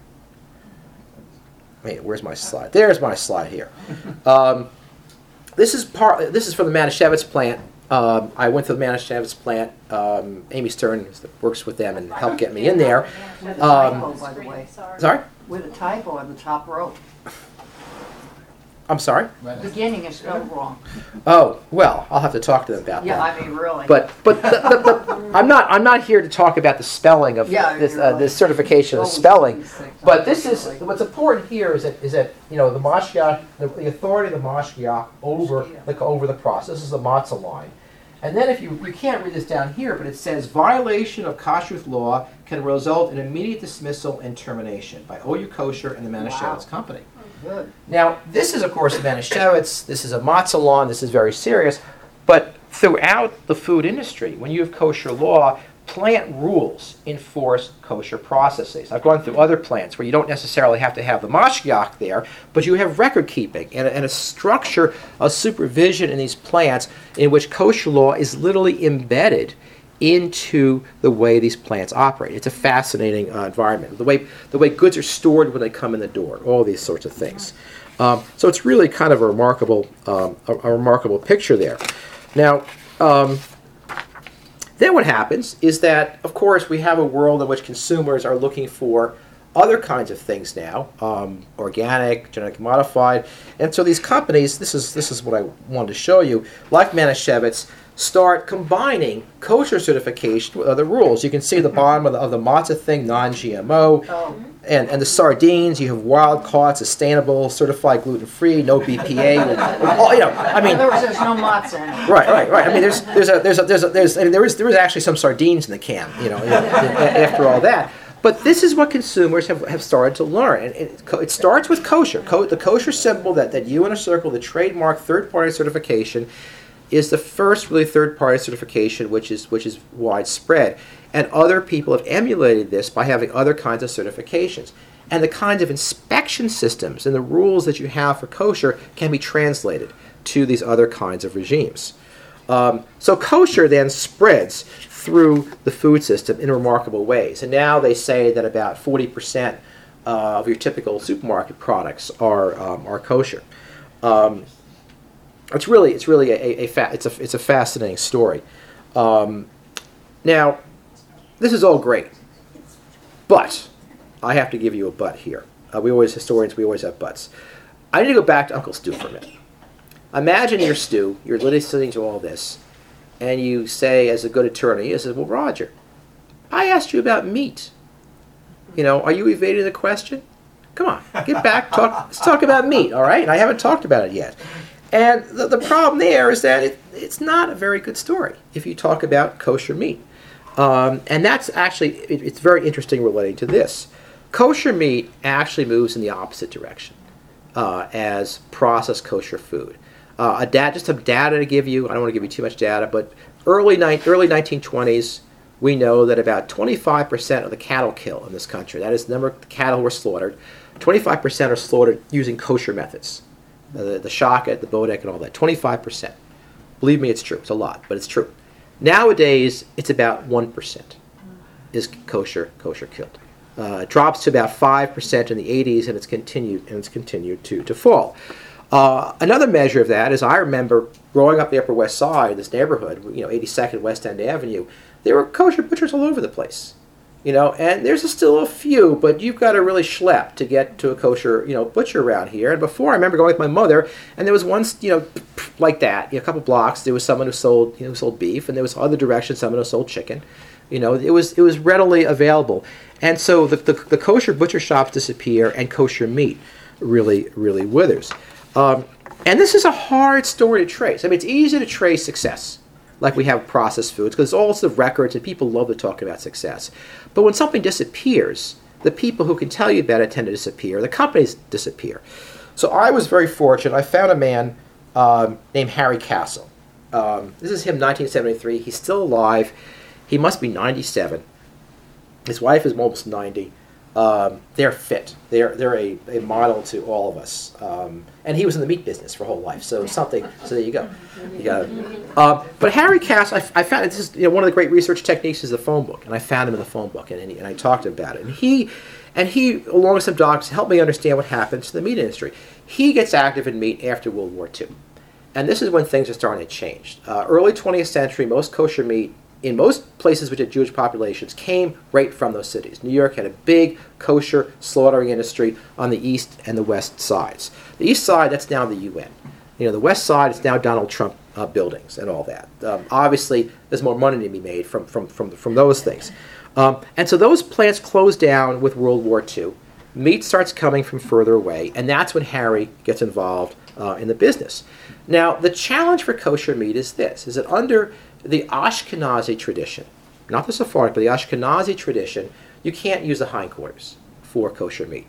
Wait, where's my slide? There's my slide here. Um, this is part. This is from the Manischewitz plant. Um, I went to the Manischewitz plant. Um, Amy Stern works with them and helped get me in there. With a Um, typo, by the way. sorry? With a typo on the top row. I'm sorry? Beginning is spelled wrong. Oh, well, I'll have to talk to them about Yeah, that. I mean, really. But but the, the, the, I'm not I'm not here to talk about the spelling of Yeah, this you're uh, right. this certification of Always spelling. these things, But this is unfortunately. what's important here is that is that you know the Mashgiach, the, the authority of the Mashgiach over the over the process. This is the matzah line. And then if you, you can't read this down here, but it says violation of kashrut law can result in immediate dismissal and termination by O U Kosher and the Manischewitz Wow. Company. Good. Now, this is, of course, the Manischewitz. This is a matzah law, and this is very serious. But throughout the food industry, when you have kosher law, plant rules enforce kosher processes. I've gone through other plants where you don't necessarily have to have the mashgiach there, but you have record keeping and a, and a structure of supervision in these plants in which kosher law is literally embedded into the way these plants operate. It's a fascinating uh, environment. The way the way goods are stored when they come in the door, all these sorts of things. Um, so it's really kind of a remarkable um, a, a remarkable picture there. Now, um, then what happens is that, of course, we have a world in which consumers are looking for other kinds of things now, um, organic, genetically modified, and so these companies. This is this is what I wanted to show you. Like Manischewitz, start combining kosher certification with other rules. You can see the bottom of the, of the matzah thing, non-G M O, Oh, and, and the sardines, you have wild caught, sustainable, certified gluten-free, no B P A. all, you know, I in mean, other words, there's no matzah in it. right, right, right. I mean, there's there's a there's a there's a, there's I mean, there is there is actually some sardines in the can, you know, after all that. But this is what consumers have, have started to learn. And it, it starts with kosher. Co- the kosher symbol, that, that U in a circle, the trademark third-party certification, is the first really third-party certification which is which is widespread. And other people have emulated this by having other kinds of certifications. And the kinds of inspection systems and the rules that you have for kosher can be translated to these other kinds of regimes. Um, so kosher then spreads through the food system in remarkable ways. And now they say that about forty percent uh, of your typical supermarket products are um, are kosher. Um, it's really it's really a, a, a fa- it's a it's a fascinating story. Um, now, this is all great, but I have to give you a but here. Uh, we always historians we always have buts. I need to go back to Uncle Stu for a minute. Imagine you're Stu. You're listening to all this. And you say, as a good attorney, you say, well, Roger, I asked you about meat. You know, are you evading the question? Come on, get back. Talk. Let's talk about meat, all right? And I haven't talked about it yet. And the, the problem there is that it, it's not a very good story if you talk about kosher meat. Um, and that's actually, it, it's very interesting relating to this. Kosher meat actually moves in the opposite direction uh, as processed kosher food. Uh, a dat, just some data to give you. I don't want to give you too much data, but early ni- early nineteen twenties, we know that about twenty-five percent of the cattle kill in this country, that is the number of cattle were slaughtered, twenty-five percent are slaughtered using kosher methods. The, the shochet, the bodek, and all that. twenty-five percent. Believe me, it's true. It's a lot, but it's true. Nowadays, it's about one percent is kosher kosher killed. Uh, it drops to about five percent in the eighties, and it's continued and it's continued to, to fall. Uh, another measure of that is I remember growing up the Upper West Side, this neighborhood, you know, eighty-second West End Avenue, there were kosher butchers all over the place. You know, and there's still a few, but you've got to really schlep to get to a kosher, you know, butcher around here. And before, I remember going with my mother, and there was one, you know, like that, you know, a couple blocks, there was someone who sold, you know, sold beef, and there was other direction, someone who sold chicken. You know, it was it was readily available. And so the, the, the kosher butcher shops disappear, and kosher meat really, really withers. Um, and this is a hard story to trace. I mean, it's easy to trace success, like we have processed foods, because all the records, and people love to talk about success. But when something disappears, the people who can tell you about it tend to disappear. The companies disappear. So I was very fortunate. I found a man um, named Harry Castle. Um, this is him, nineteen seventy-three. He's still alive. He must be ninety-seven. His wife is almost ninety. Um, they're fit. They're they're a, a model to all of us. Um, and he was in the meat business for whole life. So something. So there you go. You got it. Uh, but Harry Castle, I, I found this is you know one of the great research techniques is the phone book, and I found him in the phone book, and and, he, and I talked to him about it. And he and he, along with some doctors, helped me understand what happens to the meat industry. He gets active in meat after World War Two, and this is when things are starting to change. Uh, early twentieth century, most kosher meat in most places which had Jewish populations came right from those cities. New York had a big kosher slaughtering industry on the east and the west sides. The east side, that's now the U N. You know, the west side, it's now Donald Trump uh, buildings and all that. Um, obviously, there's more money to be made from from from, from those things. Um, and so those plants closed down with World War Two. Meat starts coming from further away, and that's when Harry gets involved uh, in the business. Now, the challenge for kosher meat is this, is that under the Ashkenazi tradition, not the Sephardic, but the Ashkenazi tradition, you can't use the hindquarters for kosher meat.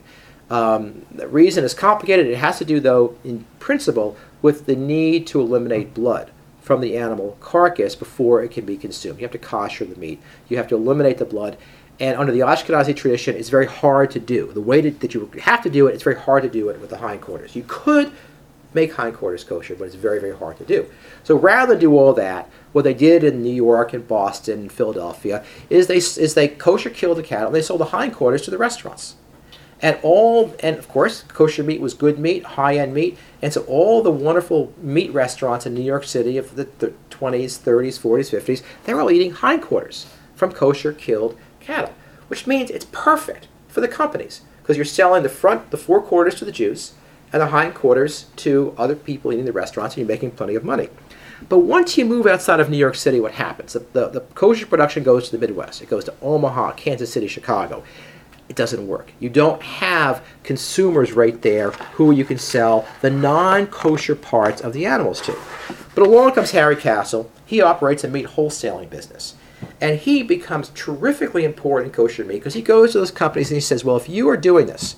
Um, the reason is complicated. It has to do, though, in principle, with the need to eliminate blood from the animal carcass before it can be consumed. You have to kosher the meat. You have to eliminate the blood. And under the Ashkenazi tradition, it's very hard to do. The way to, that you have to do it, it's very hard to do it with the hindquarters. You could make hindquarters kosher, but it's very, very hard to do. So rather than do all that, what they did in New York and Boston and Philadelphia is they is they kosher killed the cattle and they sold the hindquarters to the restaurants. And all and of course, kosher meat was good meat, high-end meat, and so all the wonderful meat restaurants in New York City of the, the twenties, thirties, forties, fifties, they were all eating hindquarters from kosher killed cattle, which means it's perfect for the companies because you're selling the front, the four quarters to the Jews, and the hindquarters to other people eating the restaurants, and you're making plenty of money. But once you move outside of New York City, what happens? The, the, the kosher production goes to the Midwest. It goes to Omaha, Kansas City, Chicago. It doesn't work. You don't have consumers right there who you can sell the non-kosher parts of the animals to. But along comes Harry Castle. He operates a meat wholesaling business. And he becomes terrifically important in kosher meat because he goes to those companies and he says, well, if you are doing this,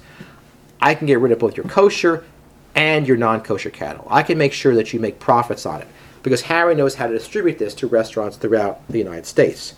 I can get rid of both your kosher and your non-kosher cattle. I can make sure that you make profits on it because Harry knows how to distribute this to restaurants throughout the United States.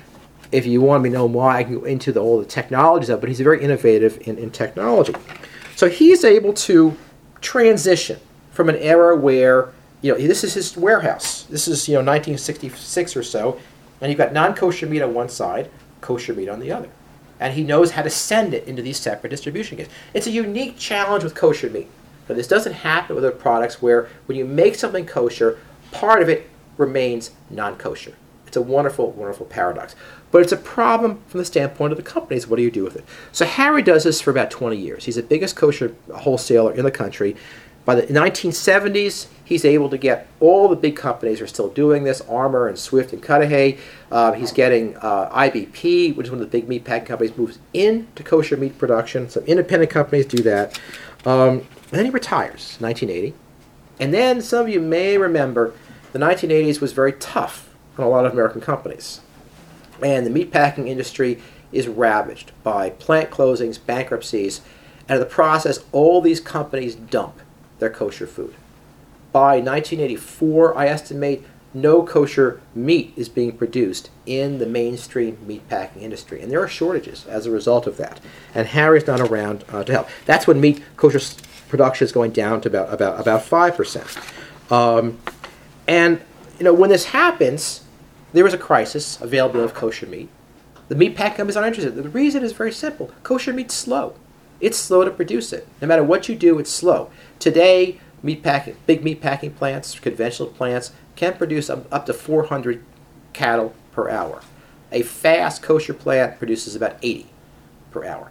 If you want me to know why, I can go into the, all the technologies of it, but he's very innovative in, in technology. So he's able to transition from an era where, you know, this is his warehouse. This is, you know, nineteen sixty-six or so, and you've got non-kosher meat on one side, kosher meat on the other. And he knows how to send it into these separate distribution gates. It's a unique challenge with kosher meat. But this doesn't happen with other products where when you make something kosher, part of it remains non-kosher. It's a wonderful, wonderful paradox. But it's a problem from the standpoint of the companies. What do you do with it? So Harry does this for about twenty years. He's the biggest kosher wholesaler in the country. By the nineteen seventies, he's able to get all the big companies are still doing this, Armour and Swift and Cudahy. Uh, he's getting uh, I B P, which is one of the big meat packing companies, moves into kosher meat production. Some independent companies do that. Um, and then he retires, nineteen eighty. And then some of you may remember the nineteen eighties was very tough on a lot of American companies. And the meatpacking industry is ravaged by plant closings, bankruptcies, and in the process, all these companies dump their kosher food. By nineteen eighty-four, I estimate no kosher meat is being produced in the mainstream meatpacking industry. And there are shortages as a result of that. And Harry's not around uh, to help. That's when meat kosher production is going down to about, about, about five percent. Um, and, you know, when this happens, there is a crisis, availability of kosher meat. The meat pack companies aren't interested. The reason is very simple. Kosher meat's slow. It's slow to produce it. No matter what you do, it's slow. Today, meat packing, big meat packing plants, conventional plants, can produce up, up to four hundred cattle per hour. A fast kosher plant produces about eighty per hour.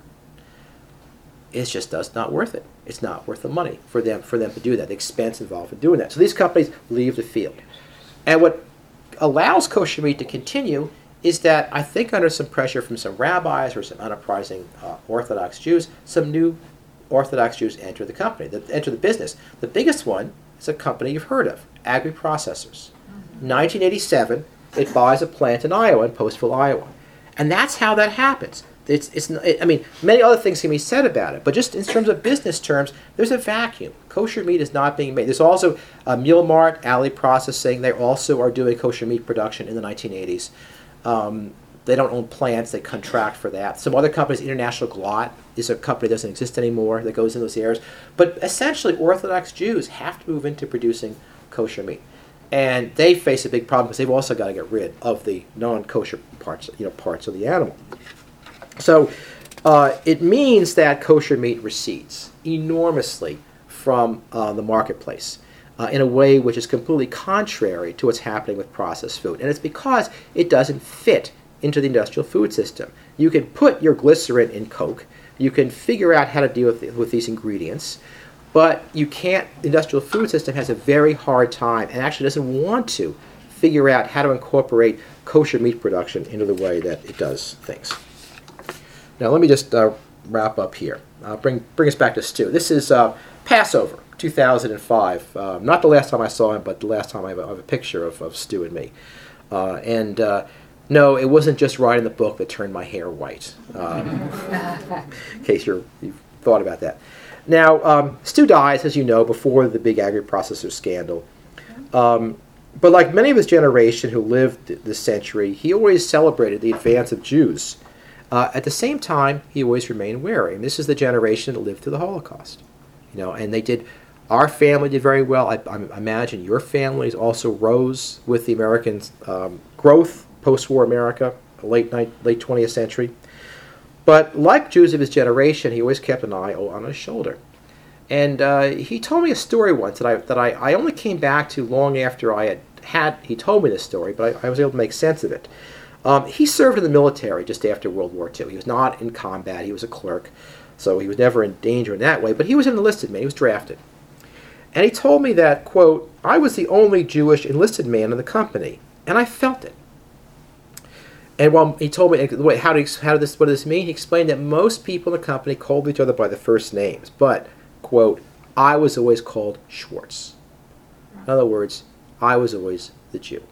It just does not worth it. It's not worth the money for them for them to do that. The expense involved in doing that. So these companies leave the field. And what allows kosher meat to continue is that I think under some pressure from some rabbis or some enterprising uh, Orthodox Jews, some new Orthodox Jews enter the company, that enter the business. The biggest one is a company you've heard of, Agri-Processors. Mm-hmm. nineteen eighty-seven, it buys a plant in Iowa, in Postville, Iowa. And that's how that happens. It's, it's, it, I mean, many other things can be said about it, but just in terms of business terms, there's a vacuum. Kosher meat is not being made. There's also uh, Meal Mart, Alley Processing. They also are doing kosher meat production in the nineteen eighties. Um, they don't own plants. They contract for that. Some other companies, International Glot, is a company that doesn't exist anymore that goes in those areas. But essentially, Orthodox Jews have to move into producing kosher meat. And they face a big problem because they've also got to get rid of the non-kosher parts, you know, parts of the animal. So uh, it means that kosher meat recedes enormously from uh, the marketplace uh, in a way which is completely contrary to what's happening with processed food. And it's because it doesn't fit into the industrial food system. You can put your glycerin in Coke. You can figure out how to deal with, with these ingredients. But you can't, the industrial food system has a very hard time and actually doesn't want to figure out how to incorporate kosher meat production into the way that it does things. Now let me just uh, wrap up here. Uh, bring bring us back to Stu. This is uh, Passover, two thousand five. Uh, not the last time I saw him, but the last time I have a, I have a picture of, of Stu and me. Uh, and uh, no, it wasn't just writing the book that turned my hair white, um, in case you're, you've thought about that. Now, um, Stu dies, as you know, before the big agri-processor scandal. Um, but like many of his generation who lived this century, he always celebrated the advance of Jews. Uh, at the same time, he always remained wary. And this is the generation that lived through the Holocaust. You know, and they did, our family did very well. I, I imagine your families also rose with the American um, growth, post-war America, late night, late twentieth century. But like Jews of his generation, he always kept an eye on his shoulder. And uh, he told me a story once that I that I, I only came back to long after I had had, he told me this story, but I, I was able to make sense of it. Um, he served in the military just after World War Two. He was not in combat. He was a clerk, so he was never in danger in that way. But he was an enlisted man. He was drafted. And he told me that, quote, I was the only Jewish enlisted man in the company, and I felt it. And while he told me, wait, how did, how did this, what does this mean? He explained that most people in the company called each other by the first names. But, quote, I was always called Schwartz. In other words, I was always the Jew.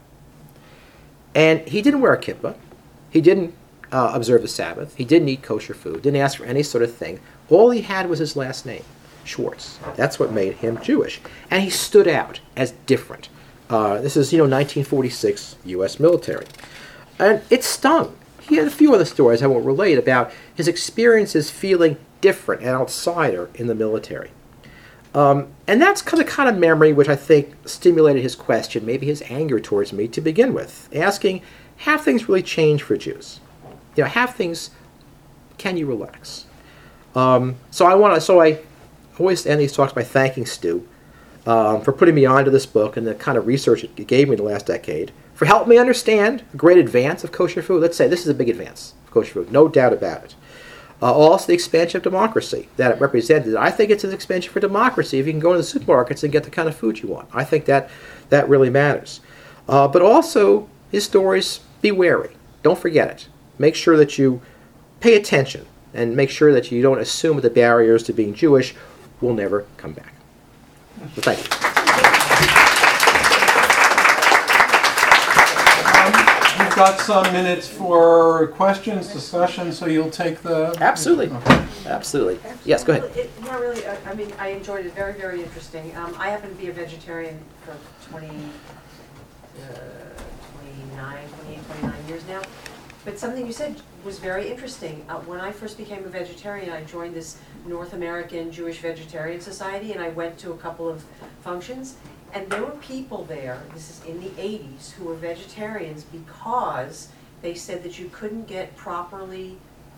And he didn't wear a kippah. He didn't uh, observe the Sabbath. He didn't eat kosher food. Didn't ask for any sort of thing. All he had was his last name, Schwartz. That's what made him Jewish. And he stood out as different. Uh, this is, you know, nineteen forty-six U S military. And it stung. He had a few other stories I won't relate about his experiences feeling different, an outsider in the military. Um, and that's kind of kind of memory which I think stimulated his question, maybe his anger towards me to begin with, asking, have things really changed for Jews? You know, have things, can you relax? Um, so I want to, so I always end these talks by thanking Stu um, for putting me onto this book and the kind of research it gave me the last decade, for helping me understand a great advance of kosher food. Let's say this is a big advance of kosher food, no doubt about it. Uh, also, the expansion of democracy that it represented. I think it's an expansion for democracy if you can go into the supermarkets and get the kind of food you want. I think that that really matters. Uh, but also, his stories, be wary. Don't forget it. Make sure that you pay attention and make sure that you don't assume that the barriers to being Jewish will never come back. So thank you. We've got some minutes for questions, discussion, so you'll take the... Absolutely. Okay. Absolutely. Yes, go ahead. It, not really. I, I mean, I enjoyed it. Very, very interesting. Um, I happen to be a vegetarian for twenty, uh, twenty-nine, twenty-eight, twenty-nine years now. But something you said was very interesting. Uh, when I first became a vegetarian, I joined this North American Jewish Vegetarian Society, and I went to a couple of functions. And there were people there, this is in the eighties, who were vegetarians because they said that you couldn't get properly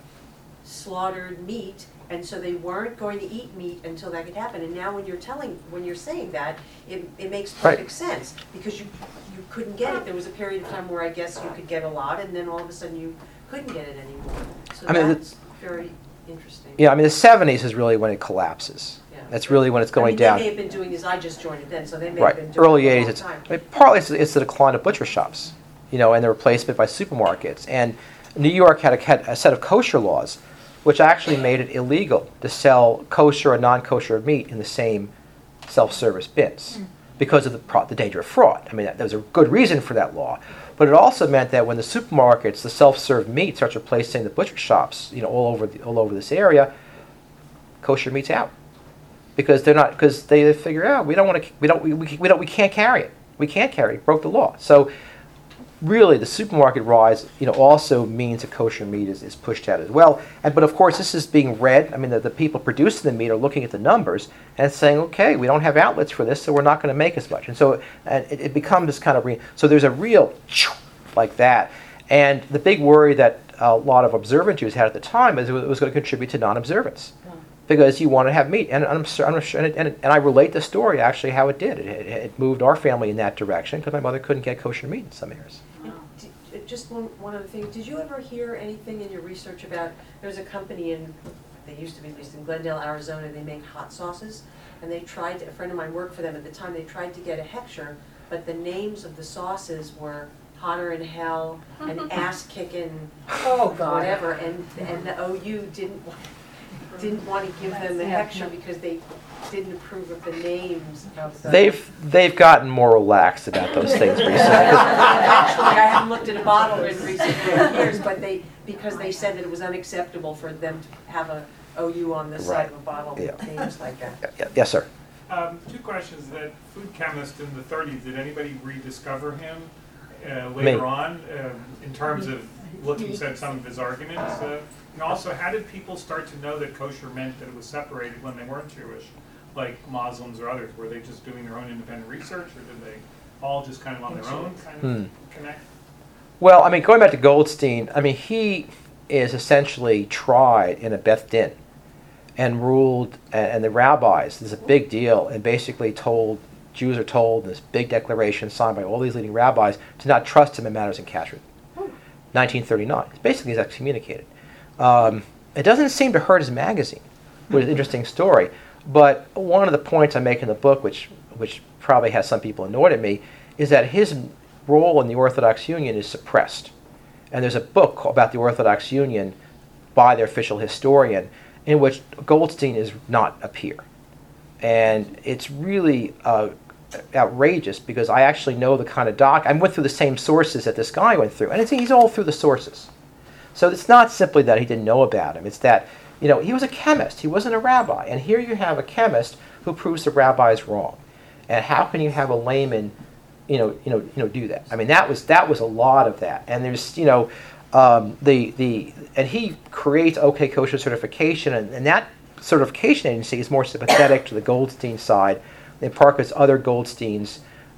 slaughtered meat, and so they weren't going to eat meat until that could happen. And now when you're telling, when you're saying that, it, it makes perfect Right. sense, because you you couldn't get it. There was a period of time where I guess you could get a lot, and then all of a sudden you couldn't get it anymore. So I mean, that's very interesting. Yeah, I mean, the seventies is really when it collapses. Yeah. That's really when it's I going mean, down. they may have been doing this, I just joined it then, so they may Right, have been doing early it for a eighties. long It's time. I mean, partly it's, it's the decline of butcher shops, you know, and the replacement by supermarkets. And New York had a, had a set of kosher laws, which actually made it illegal to sell kosher or non-kosher meat in the same self-service bins Hmm. because of the pro- the danger of fraud. I mean, that, there was a good reason for that law, but it also meant that when the supermarkets, the self-serve meat starts replacing the butcher shops, you know, all over the, all over this area, kosher meat's out. Because they're not, because they figure out we don't want to, we don't, we, we, we don't, we can't carry it. We can't carry it. Broke the law. So, really, the supermarket rise, you know, also means that kosher meat is, is pushed out as well. And but of course, this is being read. I mean, the, the people producing the meat are looking at the numbers and saying, okay, we don't have outlets for this, so we're not going to make as much. And so, and it, it becomes this kind of re- so there's a real like that. And the big worry that a lot of observant Jews had at the time is it was going to contribute to non-observance. Because you want to have meat, and I'm sure, I'm sure, and, it, and, it, and I relate the story actually how it did. It, it, it moved our family in that direction because my mother couldn't get kosher meat in some areas. And d- uh, Just one, one other thing, did you ever hear anything in your research about, there's a company in, they used to be based in Glendale, Arizona, they make hot sauces, and they tried, to, a friend of mine worked for them at the time, they tried to get a hechsher, but the names of the sauces were Hotter in Hell, and Ass Kickin', Oh, God. whatever, and, and the O U didn't, wa- didn't want to give them the hechsher because they didn't approve of the names of the. They've they've gotten more relaxed about those things recently. Actually, I haven't looked at a bottle in recent years, but they, because they said that it was unacceptable for them to have a O U on the side of a bottle with Yeah. names like that. Yeah, yeah, yes, sir. Um, two questions. That food chemist in the thirties, did anybody rediscover him uh, later Me. on um, in terms of looking at some of his arguments? Uh, and also, how did people start to know that kosher meant that it was separated when they weren't Jewish, like Muslims or others? Were they just doing their own independent research, or did they all just kind of on their own kind of Hmm. connect? Well, I mean, going back to Goldstein, I mean, he is essentially tried in a Beth Din and ruled, and, and the rabbis, this is a big deal, and basically told, Jews are told in this big declaration signed by all these leading rabbis to not trust him in matters in kashrut. nineteen thirty-nine. Basically, he's excommunicated. Um, it doesn't seem to hurt his magazine, which is an interesting story. But one of the points I make in the book, which which probably has some people annoyed at me, is that his role in the Orthodox Union is suppressed. And there's a book about the Orthodox Union by their official historian in which Goldstein is not a peer. And it's really uh, outrageous because I actually know the kind of doc. I went through the same sources that this guy went through, and it's, he's all through the sources. So it's not simply that he didn't know about him. It's that, you know, he was a chemist. He wasn't a rabbi. And here you have a chemist who proves the rabbis wrong. And how can you have a layman, you know, you know, you know, do that? I mean, that was that was a lot of that. And there's, you know, um, the the and he creates OK Kosher certification, and, and that certification agency is more sympathetic to the Goldstein side. And Parker's other Goldsteins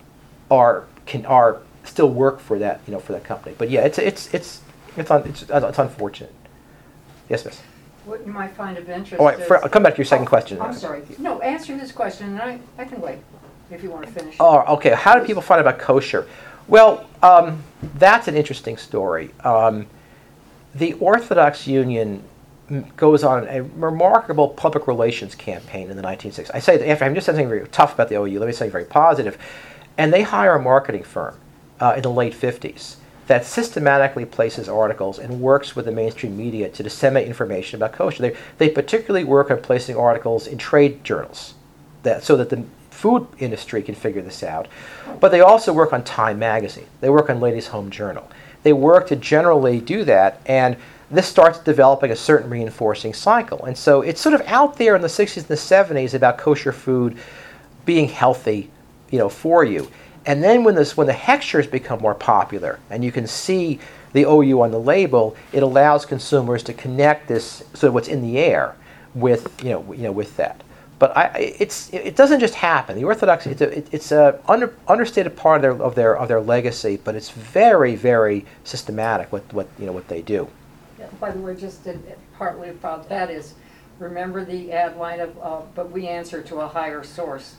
are can are still work for that, you know, for that company. But yeah, it's it's it's it's un, it's, it's unfortunate. Yes, miss. What you might find of interest All right, is- for, I'll come back to your second Oh, question. I'm sorry. No, answer this question, and I, I can wait if you want to finish. Oh, okay. How do people find out about kosher? Well, um, that's an interesting story. Um, the Orthodox Union m- goes on a remarkable public relations campaign in the nineteen sixties. I say that after I'm just saying something very tough about the O U, let me say something very positive. And they hire a marketing firm uh, in the late fifties that systematically places articles and works with the mainstream media to disseminate information about kosher. They, they particularly work on placing articles in trade journals that, so that the food industry can figure this out. But they also work on Time magazine. They work on Ladies' Home Journal. They work to generally do that, and this starts developing a certain reinforcing cycle. And so it's sort of out there in the sixties and the seventies about kosher food being healthy, you know, for you. And then when this, when the hechshers become more popular, and you can see the O U on the label, it allows consumers to connect this, so what's in the air, with you know, you know, with that. But I, it's it doesn't just happen. The Orthodox, it's a it, it's a under, understated part of their of their of their legacy, but it's very very systematic what what you know what they do. Yeah, by the way, just uh, partly about that is, remember the ad line of, uh, but we answer to a higher source.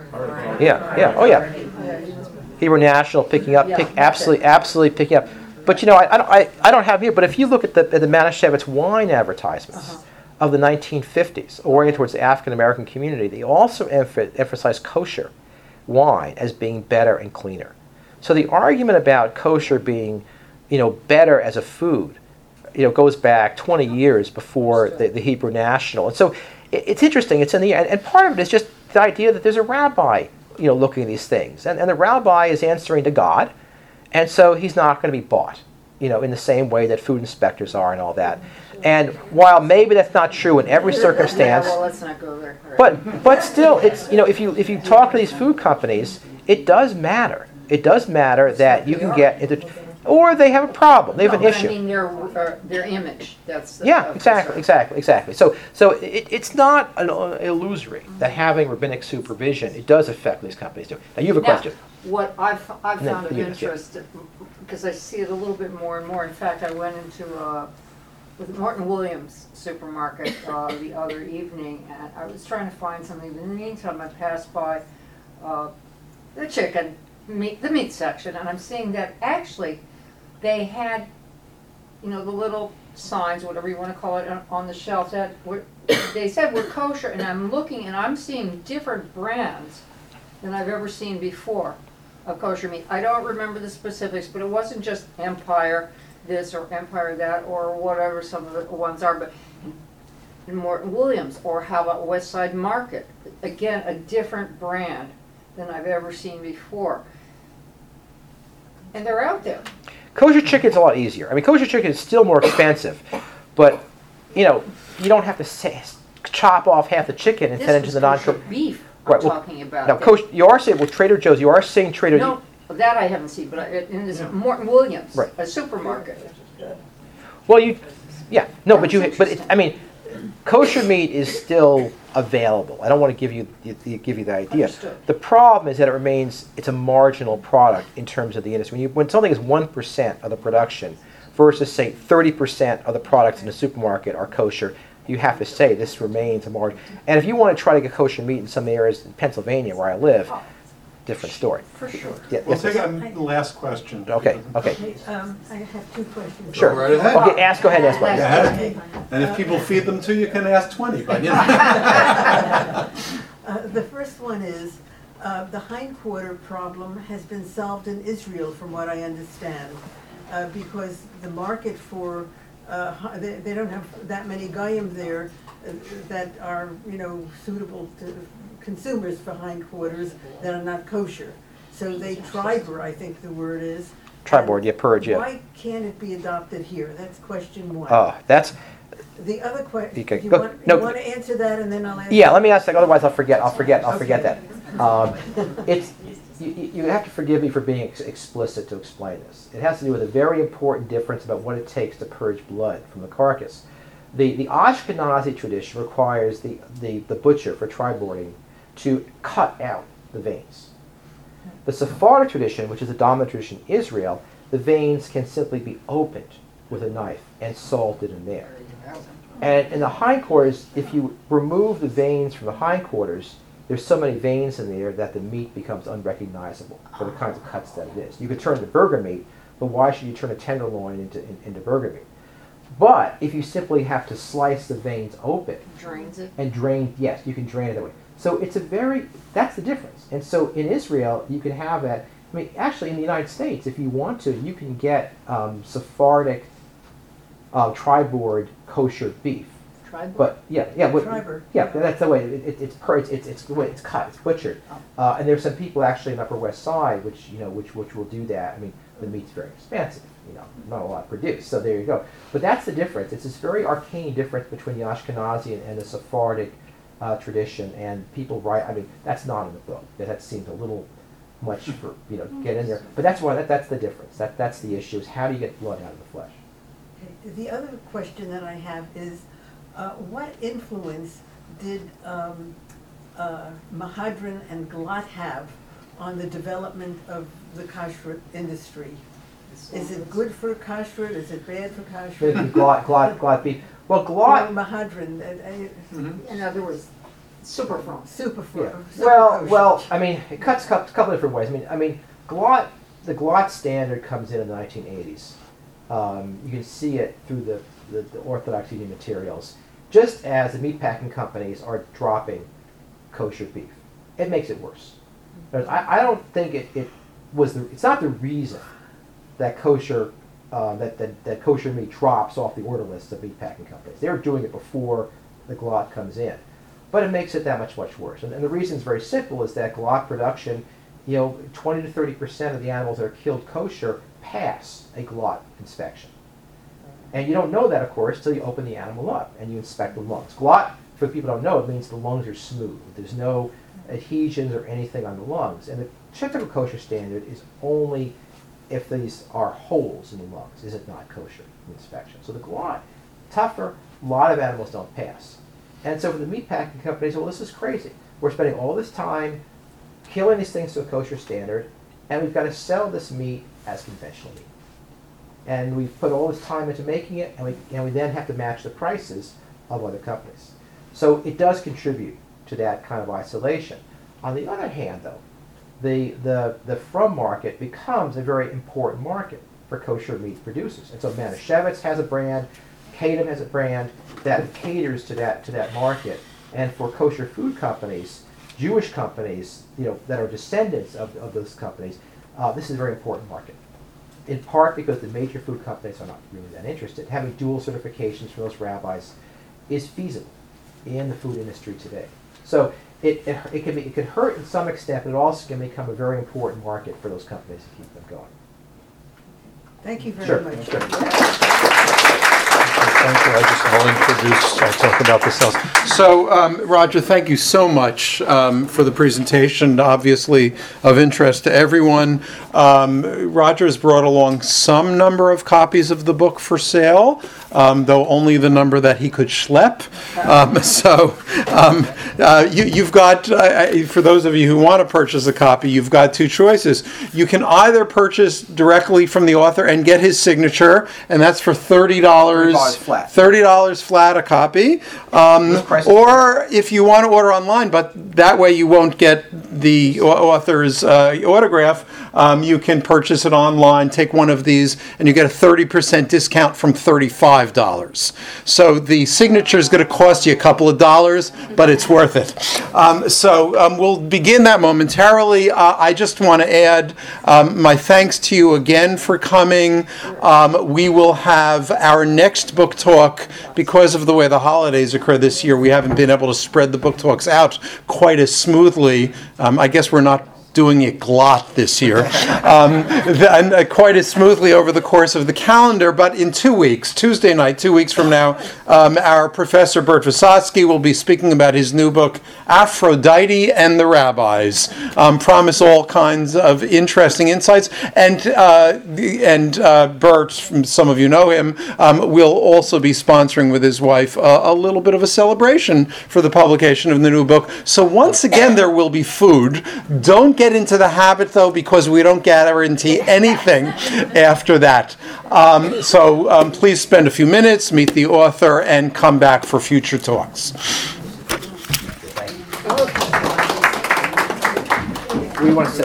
Yeah, yeah, oh yeah. Hebrew National picking up, Yeah, pick, that's absolutely, it. absolutely picking up. But you know, I, I don't, I, I don't have here. But if you look at the at the Manischewitz wine advertisements Uh-huh. of the nineteen fifties, oriented towards the African American community, they also emph- emphasize kosher wine as being better and cleaner. So the argument about kosher being, you know, better as a food, you know, goes back twenty years before the, the Hebrew National. And so it, it's interesting. It's in the and, and part of it is just the idea that there's a rabbi, you know, looking at these things, and and the rabbi is answering to God, and so he's not going to be bought, you know, in the same way that food inspectors are and all that. And while maybe that's not true in every circumstance, Yeah, well, let's not go there. but but still, it's you know, if you if you talk to these food companies, it does matter. It does matter that you can get into, or they have a problem. They have an No, but issue. I mean, their, uh, their image, that's. the- Yeah, uh, exactly, concern. exactly, exactly. So, so it, it's not an uh, illusory that having rabbinic supervision, it does affect these companies too. Now, you have a Now, question. what I've, I've And then found of you, yeah. interest, because I see it a little bit more and more. In fact, I went into, uh, with Morton Williams supermarket, uh, the other evening, and I was trying to find something. In the meantime, I passed by, uh, the chicken, meat, the meat section, and I'm seeing that actually, they had, you know, the little signs, whatever you want to call it, on- on the shelf that were, they said were kosher, and I'm looking and I'm seeing different brands than I've ever seen before of kosher meat. I don't remember the specifics, but it wasn't just Empire this or Empire that or whatever some of the ones are, but in Morton Williams, or how about West Side Market? Again, a different brand than I've ever seen before. And they're out there. Kosher chicken's a lot easier. I mean, kosher chicken is still more expensive, but you know, you don't have to say, chop off half the chicken and This send it to was the non. kosher beef I'm Right, well, talking about. Now, kosher, you are saying with Trader Joe's, you are seeing Trader. No, that I haven't seen, but I- in this Morton Williams, Right. a supermarket. Well, you, yeah, no, but you, but it, I mean, kosher meat is still available. I don't want to give you the, the- give you the idea. Understood. The problem is that it remains it's a marginal product in terms of the industry. When, you, when something is one percent of the production versus say thirty percent of the products in the supermarket are kosher, you have to say this remains a margin. And if you want to try to get kosher meat in some areas in Pennsylvania where I live, different story. For sure. Yeah, We'll yes, take yes. um, the last question. Okay, okay, Hey, um, I have two questions. sure. Go right ahead. Okay, ask. Go ahead and ask. Go Mike. ahead. And if people feed them too, you can ask twenty, but you know. Uh, the first one is, uh, the hindquarter problem has been solved in Israel, from what I understand, uh, because the market for, uh, hi- they, they don't have that many goyim there uh, that are, you know, suitable to consumers for hindquarters that are not kosher. So they triber, I think the word is. Triboard, yeah, purge, yeah. Why can't it be adopted here? That's question one. Oh, that's The other question, Okay, you go- want, no. you want to answer that and then I'll answer? yeah. Let me ask that. Otherwise, I'll forget. I'll forget. I'll forget Okay. that. Um, it's you, you you have to forgive me for being ex- explicit to explain this. It has to do with a very important difference about what it takes to purge blood from the carcass. The the Ashkenazi tradition requires the, the, the butcher for triboarding to cut out the veins. The Sephardic tradition, which is the dominant tradition in Israel, the veins can simply be opened with a knife and salted in there. And in the hindquarters, if you remove the veins from the hindquarters, there's so many veins in there that the meat becomes unrecognizable for the kinds of cuts that it is. You could turn it to burger meat, but why should you turn a tenderloin into, in, into burger meat? But if you simply have to slice the veins open Drains it. and drain, yes, you can drain it that way. So it's a very, that's the difference. And so in Israel, you can have that. I mean, actually in the United States, if you want to, you can get um, Sephardic uh, tri-board kosher beef. Tribe. But yeah, yeah, what, Triber. yeah, that's the way it, it, it's per, it's, it's it's the way it's cut, it's butchered. Uh, and there's some people actually in Upper West Side, which you know, which which will do that. I mean, the meat's very expensive, you know, not a lot produced. So there you go. But that's the difference. It's this very arcane difference between the Ashkenazi and, and the Sephardic uh, tradition. And people write. I mean, that's not in the book. That, that seems a little much for you know get in there. But that's why that that's the difference. That that's the issue. Is how do you get blood out of the flesh? Okay. The other question that I have is, uh, what influence did um, uh, Mahadran and Glatt have on the development of the kashrut industry? Is it good for kashrut? Is it bad for Maybe kashrut? glot glot glot beef. Well, Well, glot. Mahadran, uh, uh, In other words, super from. super Yeah. for. super Well, kosher. well, I mean, it cuts a couple different ways. I mean, I mean, glot. The glot standard comes in in the nineteen eighties. Um, you can see it through the, the, the Orthodox eating materials. Just as the meatpacking companies are dropping kosher beef, it makes it worse. But I, I don't think it, it was the. It's not the reason that kosher uh, that, that that kosher meat drops off the order lists of meatpacking companies. They're doing it before the glot comes in, but it makes it that much much worse. And, and the reason is very simple: is that glot production, you know, twenty to thirty percent of the animals that are killed kosher pass a glot inspection. And you don't know that, of course, till you open the animal up and you inspect the lungs. Glot, for people who don't know, it means the lungs are smooth. There's no adhesions or anything on the lungs. And the typical kosher standard is only if these are holes in the lungs. Is it not kosher inspection? So the glot, tougher, a lot of animals don't pass. And so for the meatpacking companies, well, this is crazy. We're spending all this time killing these things to a kosher standard, and we've got to sell this meat as conventional meat. And we've put all this time into making it, and we, and we then have to match the prices of other companies. So it does contribute to that kind of isolation. On the other hand, though, the, the, the from market becomes a very important market for kosher meat producers. And so Manischewitz has a brand, Kadam has a brand that caters to that, to that market. And for kosher food companies, Jewish companies, you know, that are descendants of, of those companies, uh, this is a very important market. In part because the major food companies are not really that interested. Having dual certifications for those rabbis is feasible in the food industry today. So it, it, it, can be, it can hurt in some extent, but it also can become a very important market for those companies to keep them going. Thank you very Sure, much. sure. Thank you. I just, I'll introduce, I'll talk about the cells. So, um, Roger, thank you so much um, for the presentation, obviously of interest to everyone. Um, Roger has brought along some number of copies of the book for sale, um, though only the number that he could schlep. Um, so, um, uh, you, you've got, uh, for those of you who want to purchase a copy, you've got two choices. You can either purchase directly from the author and get his signature, and that's for thirty dollars. thirty dollars flat. thirty dollars flat a copy. Um, or if you want to order online, but that way you won't get the author's uh, autograph, um, you can purchase it online, take one of these, and you get a thirty percent discount from thirty-five dollars. So the signature is going to cost you a couple of dollars, but it's worth it. Um, so um, we'll begin that momentarily. Uh, I just want to add um, my thanks to you again for coming. Um, we will have our next book talk, because of the way the holidays occur this year, we haven't been able to spread the book talks out quite as smoothly. Um, I guess we're not doing it glot this year, um, and uh, quite as smoothly over the course of the calendar. But in two weeks, Tuesday night, two weeks from now, um, our professor Bert Vysotsky will be speaking about his new book, Aphrodite and the Rabbis. Um, promise all kinds of interesting insights. And uh, and uh, Bert, some of you know him, um, will also be sponsoring with his wife uh, a little bit of a celebration for the publication of the new book. So once again, there will be food. Don't get into the habit, though, because we don't guarantee anything after that. Um, so um, please spend a few minutes, meet the author, and come back for future talks. We want to set